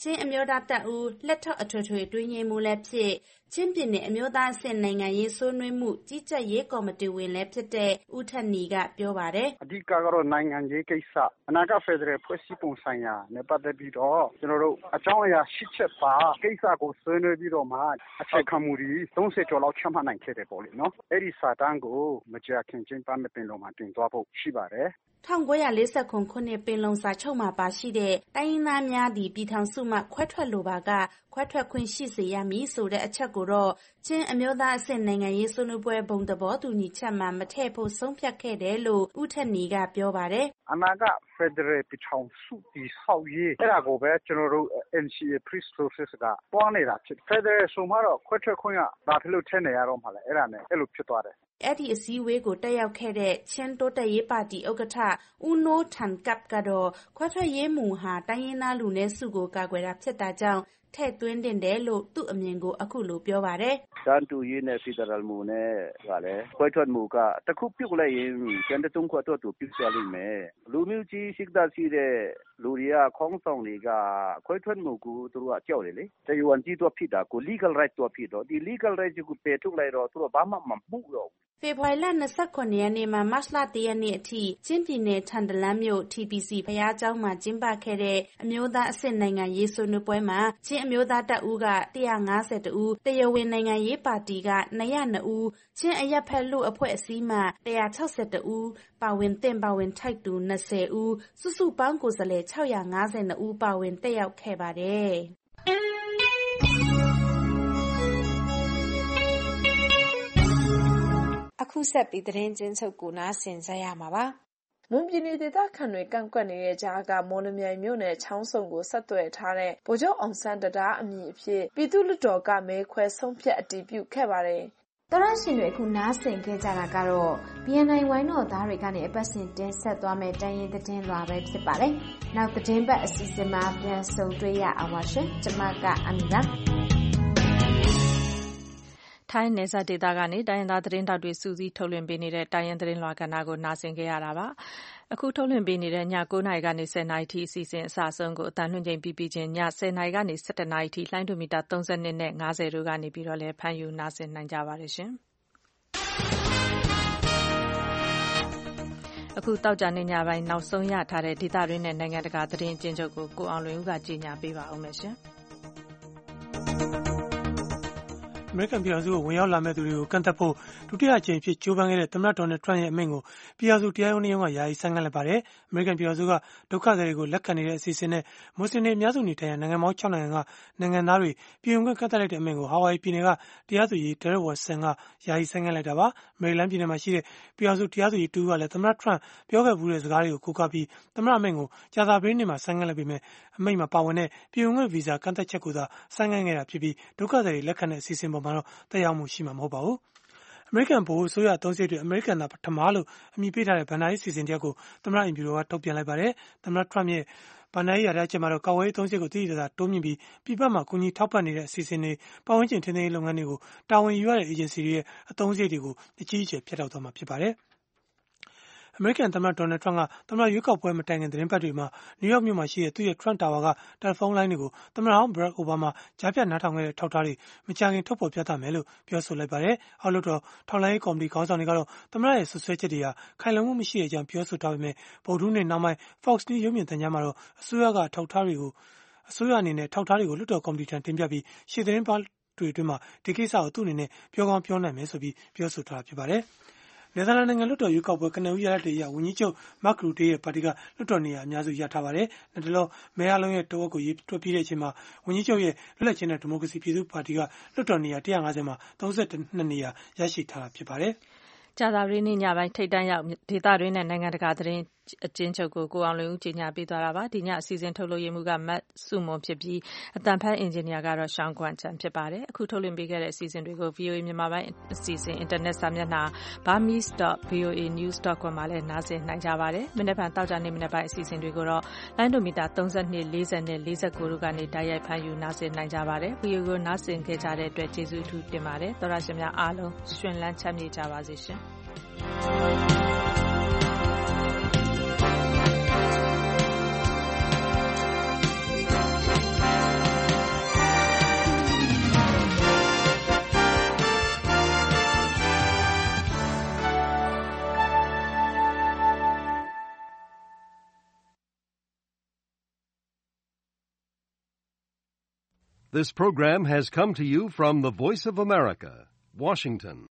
ချင်းအမျိုးသားတပ်ဦးလက်ထောက်အထွေထွေတွင်းရေးမှူးလည်းဖြစ်ချင်းပြည်နယ်အမျိုးသားအဆင့်နိုင်ငံရေးဆွေးနွေးမှုကြီးကြပ်ရေးကော်မတီဝင်လည်းဖြစ်တဲ့ဦးထက်နီကပြောပါတယ်အဓိကကတော့နိုင်ငံရေးကိစ္စအနာဂတ်ဖက်ဒရယ်ဖွဲ့စည်းပုံဆိုင်ရာနဲ့ပတ်သက်ပြီးတော့ကျွန်တော်တို့အကြောင်းအရာ၈ချက်ပါကိစ္စကိုဆွေးနွေးပြီးတော့မှအခြေခံမူတွေ30ကျော်လောက်ချမှတ်နိုင်ခဲ့တယ်ပေါ့လေနော်အဲ့ဒီစာတမ်းကိုမကြာခင်ချင်းပန်းမပင်လုံးမှာတင်သွားဖို့ရှိပါတယ် 1949ခုနှစ်ပင်လုံစာချုပ်မှာပါရှိတဲ့တိုင်းရင်းသားများသည့်ပြည်ထောင်စုမှခွဲထွက်လိုပါကခွဲထွက်ခွင့်ရှိစေရမည်ဆိုတဲ့အချက်ကိုတော့ချင်းအမျိုးသားအဆင့်နိုင်ငံရေးဆွေးနွေးပွဲဘုံသဘောတူညီချက်မှာမထည့်ဖို့ဆုံးဖြတ်ခဲ့တယ်လို့ဦးထက်နီကပြောပါတယ်အနာဂတ်ဖက်ဒရယ်ပြည်ထောင်စုတည်ဆောက်ရေးအဲ့ဒါကိုပဲကျွန်တော်တို့ NCA Peace Process ကတွန်းနေတာဖြစ်ဖက်ဒရယ်ဆိုမှတော့ခွဲထွက်ခွင့်ကဘာဖြစ်လို့ထည့်နေရတော့မှလဲအဲ့ဒါနဲ့အဲ့လိုဖြစ်သွားတယ်အဲ့ဒီအစည်းအဝေးကိုတက်ရောက်ခဲ့တဲ့ချင်းတိုးတက်ရေးပါတီဥက္ကဋ္ဌဦးနိုးထန်ကပ်ကတော့ခွဲထွက်ရေးမူဟာတိုင်းရင်းသားလူနည်းစုကိုကာကွယ်တာဖြစ်တာကြောင့်ထည့်သွင်းတင်တယ်လို့သူ့အမြင်ကိုအခုလိုပြောပါတယ်တန်တူရေးနဲ့ဖက်ဒရယ်မူနဲ့ကလည်းခွဲထွက်မူကတခုပြုတ်လိုက်ရင်ကျန်တဲ့သုံးခွဲတော့သူပြုတ်သွားလိမ့်မယ်လူမျိုးကြီးစိတ်ဓာတ်ရှိတဲ့လူတွေကခေါင်းဆောင်တွေကခွဲထွက်မူကိုသူတို့ကကြောက်တယ်လေတရားဝင်ကြီးတော့ဖြစ်တာကို legal right တော့ဖြစ်တော့ဒီ legal right ကိုပယ်ထုတ်လိုက်တော့သူတို့ဘာမှမမှုတော့ဖေဖော်ဝါရီလ29ရက်နေ့မှာမတ်လ1ရက်နေ့အထိချင်းပြည်နယ်ထန်တလန်းမြို့ TPC ဘုရားကျောင်းမှာကျင်းပခဲ့တဲ့အမျိုးသားအဆင့်နိုင်ငံရေးဆွေးနွေးပွဲမှာချင်းအမျိုးသားတပ်ဦးက150ဦးတရားဝင်နိုင်ငံရေးပါတီက202ဦးချင်းအရပ်ဖက်လူအဖွဲ့အစည်းမှ162ဦးပါဝင်ထိုက်သူ20ဦးစုစုပေါင်းကိုယ်စားလှယ်652ဦးပါဝင်တက်ရောက်ခဲ့ပါတယ်အခုဆက်ပြီးသတင်းချင်းချုပ်ကိုနားဆင်ကြရမှာပါ။မွန်ပြည်နယ်ဒေသခံတွေကန့်ကွက်နေတဲ့ကြားကမော်လမြိုင်မြို့နယ်ချောင်းစုံကိုဆက်သွယ်ထားတဲ့ဗိုလ်ချုပ်အောင်ဆန်းတံတားအမည်အဖြစ်ပြည်သူ့လွှတ်တော်ကမဲခွဲဆုံးဖြတ်အတည်ပြုခဲ့ပါတယ်။တော်ရရှင်တွေအခုနားဆင်ခဲ့ကြတာကတော့ BNI ဝိုင်းတော်သားတွေကနေအပတ်စဉ်တင်ဆက်သွားမယ့်တိုင်းရင်းသတင်းလွှာပဲဖြစ်ပါတယ်။နောက်သတင်းပတ်အစီအစဉ်မှာပြန်ဆုံတွေ့ရအောင်ပါရှင်။ကျွန်မကအမီပါ။ထိုင်းနယ်စပ်ဒေသကနေတိုင်းရင်းသားသတင်းတောက်တွေစူးစီးထုတ်လွှင့်ပေးနေတဲ့တိုင်းရင်းသတင်းလွှာကဏ္ဍကိုနားဆင်ခဲ့ရတာပါ။အခုထုတ်လွှင့်ပေးနေတဲ့ည9:00နာရီကနေ10:00နာရီထိအစီအစဉ်အစအဆုံးကိုအတန်လွှင့်ချိန်ပြီးချင်းည10:00နာရီကနေ17:00နာရီထိလှိုင်းဒိုမီတာ32နဲ့50တို့ကနေပြီးတော့လည်းဖမ်းယူနားဆင်နိုင်ကြပါတယ်ရှင်။အခုတောက်ကြနေညပိုင်းနောက်ဆုံးရထားတဲ့ဒေသတွင်းနဲ့နိုင်ငံတကာသတင်းအကျဉ်းချုပ်ကိုကိုအောင်လွင်ဦးကကြီးညာပေးပါဦးမယ်ရှင်။အမေရိကန်ပြည်ထောင်စုကိုဝင်ရောက်လာမဲ့သူတွေကိုကန့်သတ်ဖို့ဒုတိယအကြိမ်ဖြစ်ကြိုးပမ်းခဲ့တဲ့သမ္မတဒေါ်နယ်ထရန့်ရဲ့အမိန့်ကိုပြည်ထောင်စုတရားရုံးကယာယီဆိုင်းငံ့လိုက်ပါတယ်။အမေရိကန်ပြည်ထောင်စုကဒုက္ခသည်တွေကိုလက်ခံနေတဲ့အစီအစဉ်နဲ့မွတ်စလင်တွေအများစုနေထိုင်ရာနိုင်ငံပေါင်း6နိုင်ငံကနိုင်ငံသားတွေပြည်ဝင်ခွင့်ကန့်သတ်လိုက်တဲ့အမိန့်ကိုဟာဝိုင်ပြည်နယ်ကတရားသူကြီးဒရက်ဝါဆန်ကယာယီဆိုင်းငံ့လိုက်တာပါ။မေရီလန်းပြည်နယ်မှာရှိတဲ့ပြည်ထောင်စုတရားသူကြီးတူကလည်းသမ္မတထရန့်ပြောခဲ့မှုတဲ့စကားတွေကိုကိုးကားပြီးသမ္မတအမိန့်ကိုကြာသပတေးနေ့မှာဆိုင်းငံ့လိုက်ပေမဲ့အမိန့်မှာပါဝင်တဲ့ပြည်ဝင်ခွင့်ဗီဇာကန့်သတ်ချက်ကိုသာဆိုင်းငံ့ခဲ့တာဖြစ်ပြီးဒုက္ခသည်တွေလက်ခံတဲ့အစီအစဉ်ပေါ်မှာတော့တရားမှုရှိမှာမဟုတ်ပါဘူး။အမေရိကန်ဗဟိုအစိုးရအသုံးစရိတ်တွေအမေရိကန်သားပထမလို့အမည်ပေးထားတဲ့ဘဏ္ဍာရေးစီစဉ်ချက်ကိုသမ္မတအိမ်ဖြူတော်ကထုတ်ပြန်လိုက်ပါတယ်။သမ္မတထရန့်ရဲ့ဘဏ္ဍာရေးရာထူးချက်မှာတော့ကာကွယ်ရေးအသုံးစရိတ်ကိုတည်တည်သာတိုးမြင့်ပြီးပြည်ပမှာကူညီထောက်ပံ့နေတဲ့အစီအစဉ်တွေပတ်ဝန်းကျင်ထိန်းသိမ်းရေးလုပ်ငန်းတွေကိုတာဝန်ယူရတဲ့အေဂျင်စီတွေရဲ့အသုံးစရိတ်တွေကိုအကြီးအကျယ်ဖြတ်တောက်သွားမှာဖြစ်ပါတယ်။အမေရိကန်သမ္မတဒေါ်နယ်ထရန့်ကသမ္မတရွေးကောက်ပွဲမတိုင်ခင်သတင်းပတ်တွေမှာနယူးယောက်မြို့မှာရှိတဲ့သူ့ရဲ့ Trump Tower ကတယ်လီဖုန်းလိုင်းတွေကိုသမ္မတဟောင်း Barack Obama ကြားဖြတ်နားထောင်ခဲ့တဲ့ထောက်ထားတွေမကြာခင်ထုတ်ဖော်ပြသမယ်လို့ပြောဆိုလိုက်ပါတယ်။အောက်လွှတ်တော်ထောက်လှမ်းရေးကော်မတီခေါင်းဆောင်တွေကတော့သမ္မတရဲ့ဆွဆွဲချက်တွေဟာခိုင်လုံမှုမရှိတဲ့အကြောင်းပြောဆိုထားပေမဲ့ ဗုဒ္ဓဟူးနေ့နောက်ပိုင်း Fox News ရုပ်မြင်သံကြားမှာတော့အစိုးရအနေနဲ့ထောက်ထားတွေကိုလွှတ်တော်ကော်မတီထံတင်ပြပြီးရှေ့သတင်းပတ်တွေအတွင်းမှာဒီကိစ္စကိုသူ့အနေနဲ့ပြောကောင်းပြောနိုင်မယ်ဆိုပြီးပြောဆိုထားတာဖြစ်ပါတယ်။နယ်သာလန်နိုင်ငံလွှတ်တော်ရွေးကောက်ပွဲကနဦးရလဒ်တွေအရဝန်ကြီးချုပ်မတ်ရူတေးရဲ့ပါတီကလွှတ်တော်နေရာအများစုရထားပါတယ်။နောက်တစ်လောမဲအားလုံးရဲ့တဝက်ကိုရေတွက်ပြီးတဲ့အချိန်မှာဝန်ကြီးချုပ်ရဲ့လွတ်လပ်ခြင်းနဲ့ဒီမိုကရေစီပြည်သူ့ပါတီကလွှတ်တော်နေရာ150မှာ32နေရာရရှိထားတာဖြစ်ပါတယ်။ကြာသပတေးနေ့ညပိုင်းထိပ်တန်းရောက်ဒေသတွင်းနဲ့နိုင်ငံတကာသတင်းအကျဉ်းချုပ်ကိုကိုအောင်လွင်ဦးကြီးညာပေးသွားတာပါဒီညအစီအစဉ်ထုတ်လုပ်ရမှုကမတ်စုမွန်ဖြစ်ပြီးအတန်ဖက်အင်ဂျင်နီယာကတော့ရှောင်းကွမ်ချန်ဖြစ်ပါတယ်အခုထုတ်လွှင့်ပေးခဲ့တဲ့အစီအစဉ်တွေကို VOA မြန်မာပိုင်းအစီအစဉ်အင်တာနက်စာမျက်နှာ burmese.voanews.com မှာလည်းနားဆင်နိုင်ကြပါတယ်မနေ့ကတောက်ကြနေ့မနေ့ပိုင်းအစီအစဉ်တွေကိုတော့လိုင်းဒိုမီတာ32 40နဲ့49တို့ကနေတိုက်ရိုက်ဖမ်းယူနားဆင်နိုင်ကြပါတယ် VOA ကိုနားဆင်ခဲ့ကြတဲ့အတွက်ကျေးဇူးအထူးတင်ပါတယ်သောရရှင်များအားလုံးရှင်လန်းချမ်းမြေ့ကြပါစေရှင် This program has come to you from the Voice of America, Washington.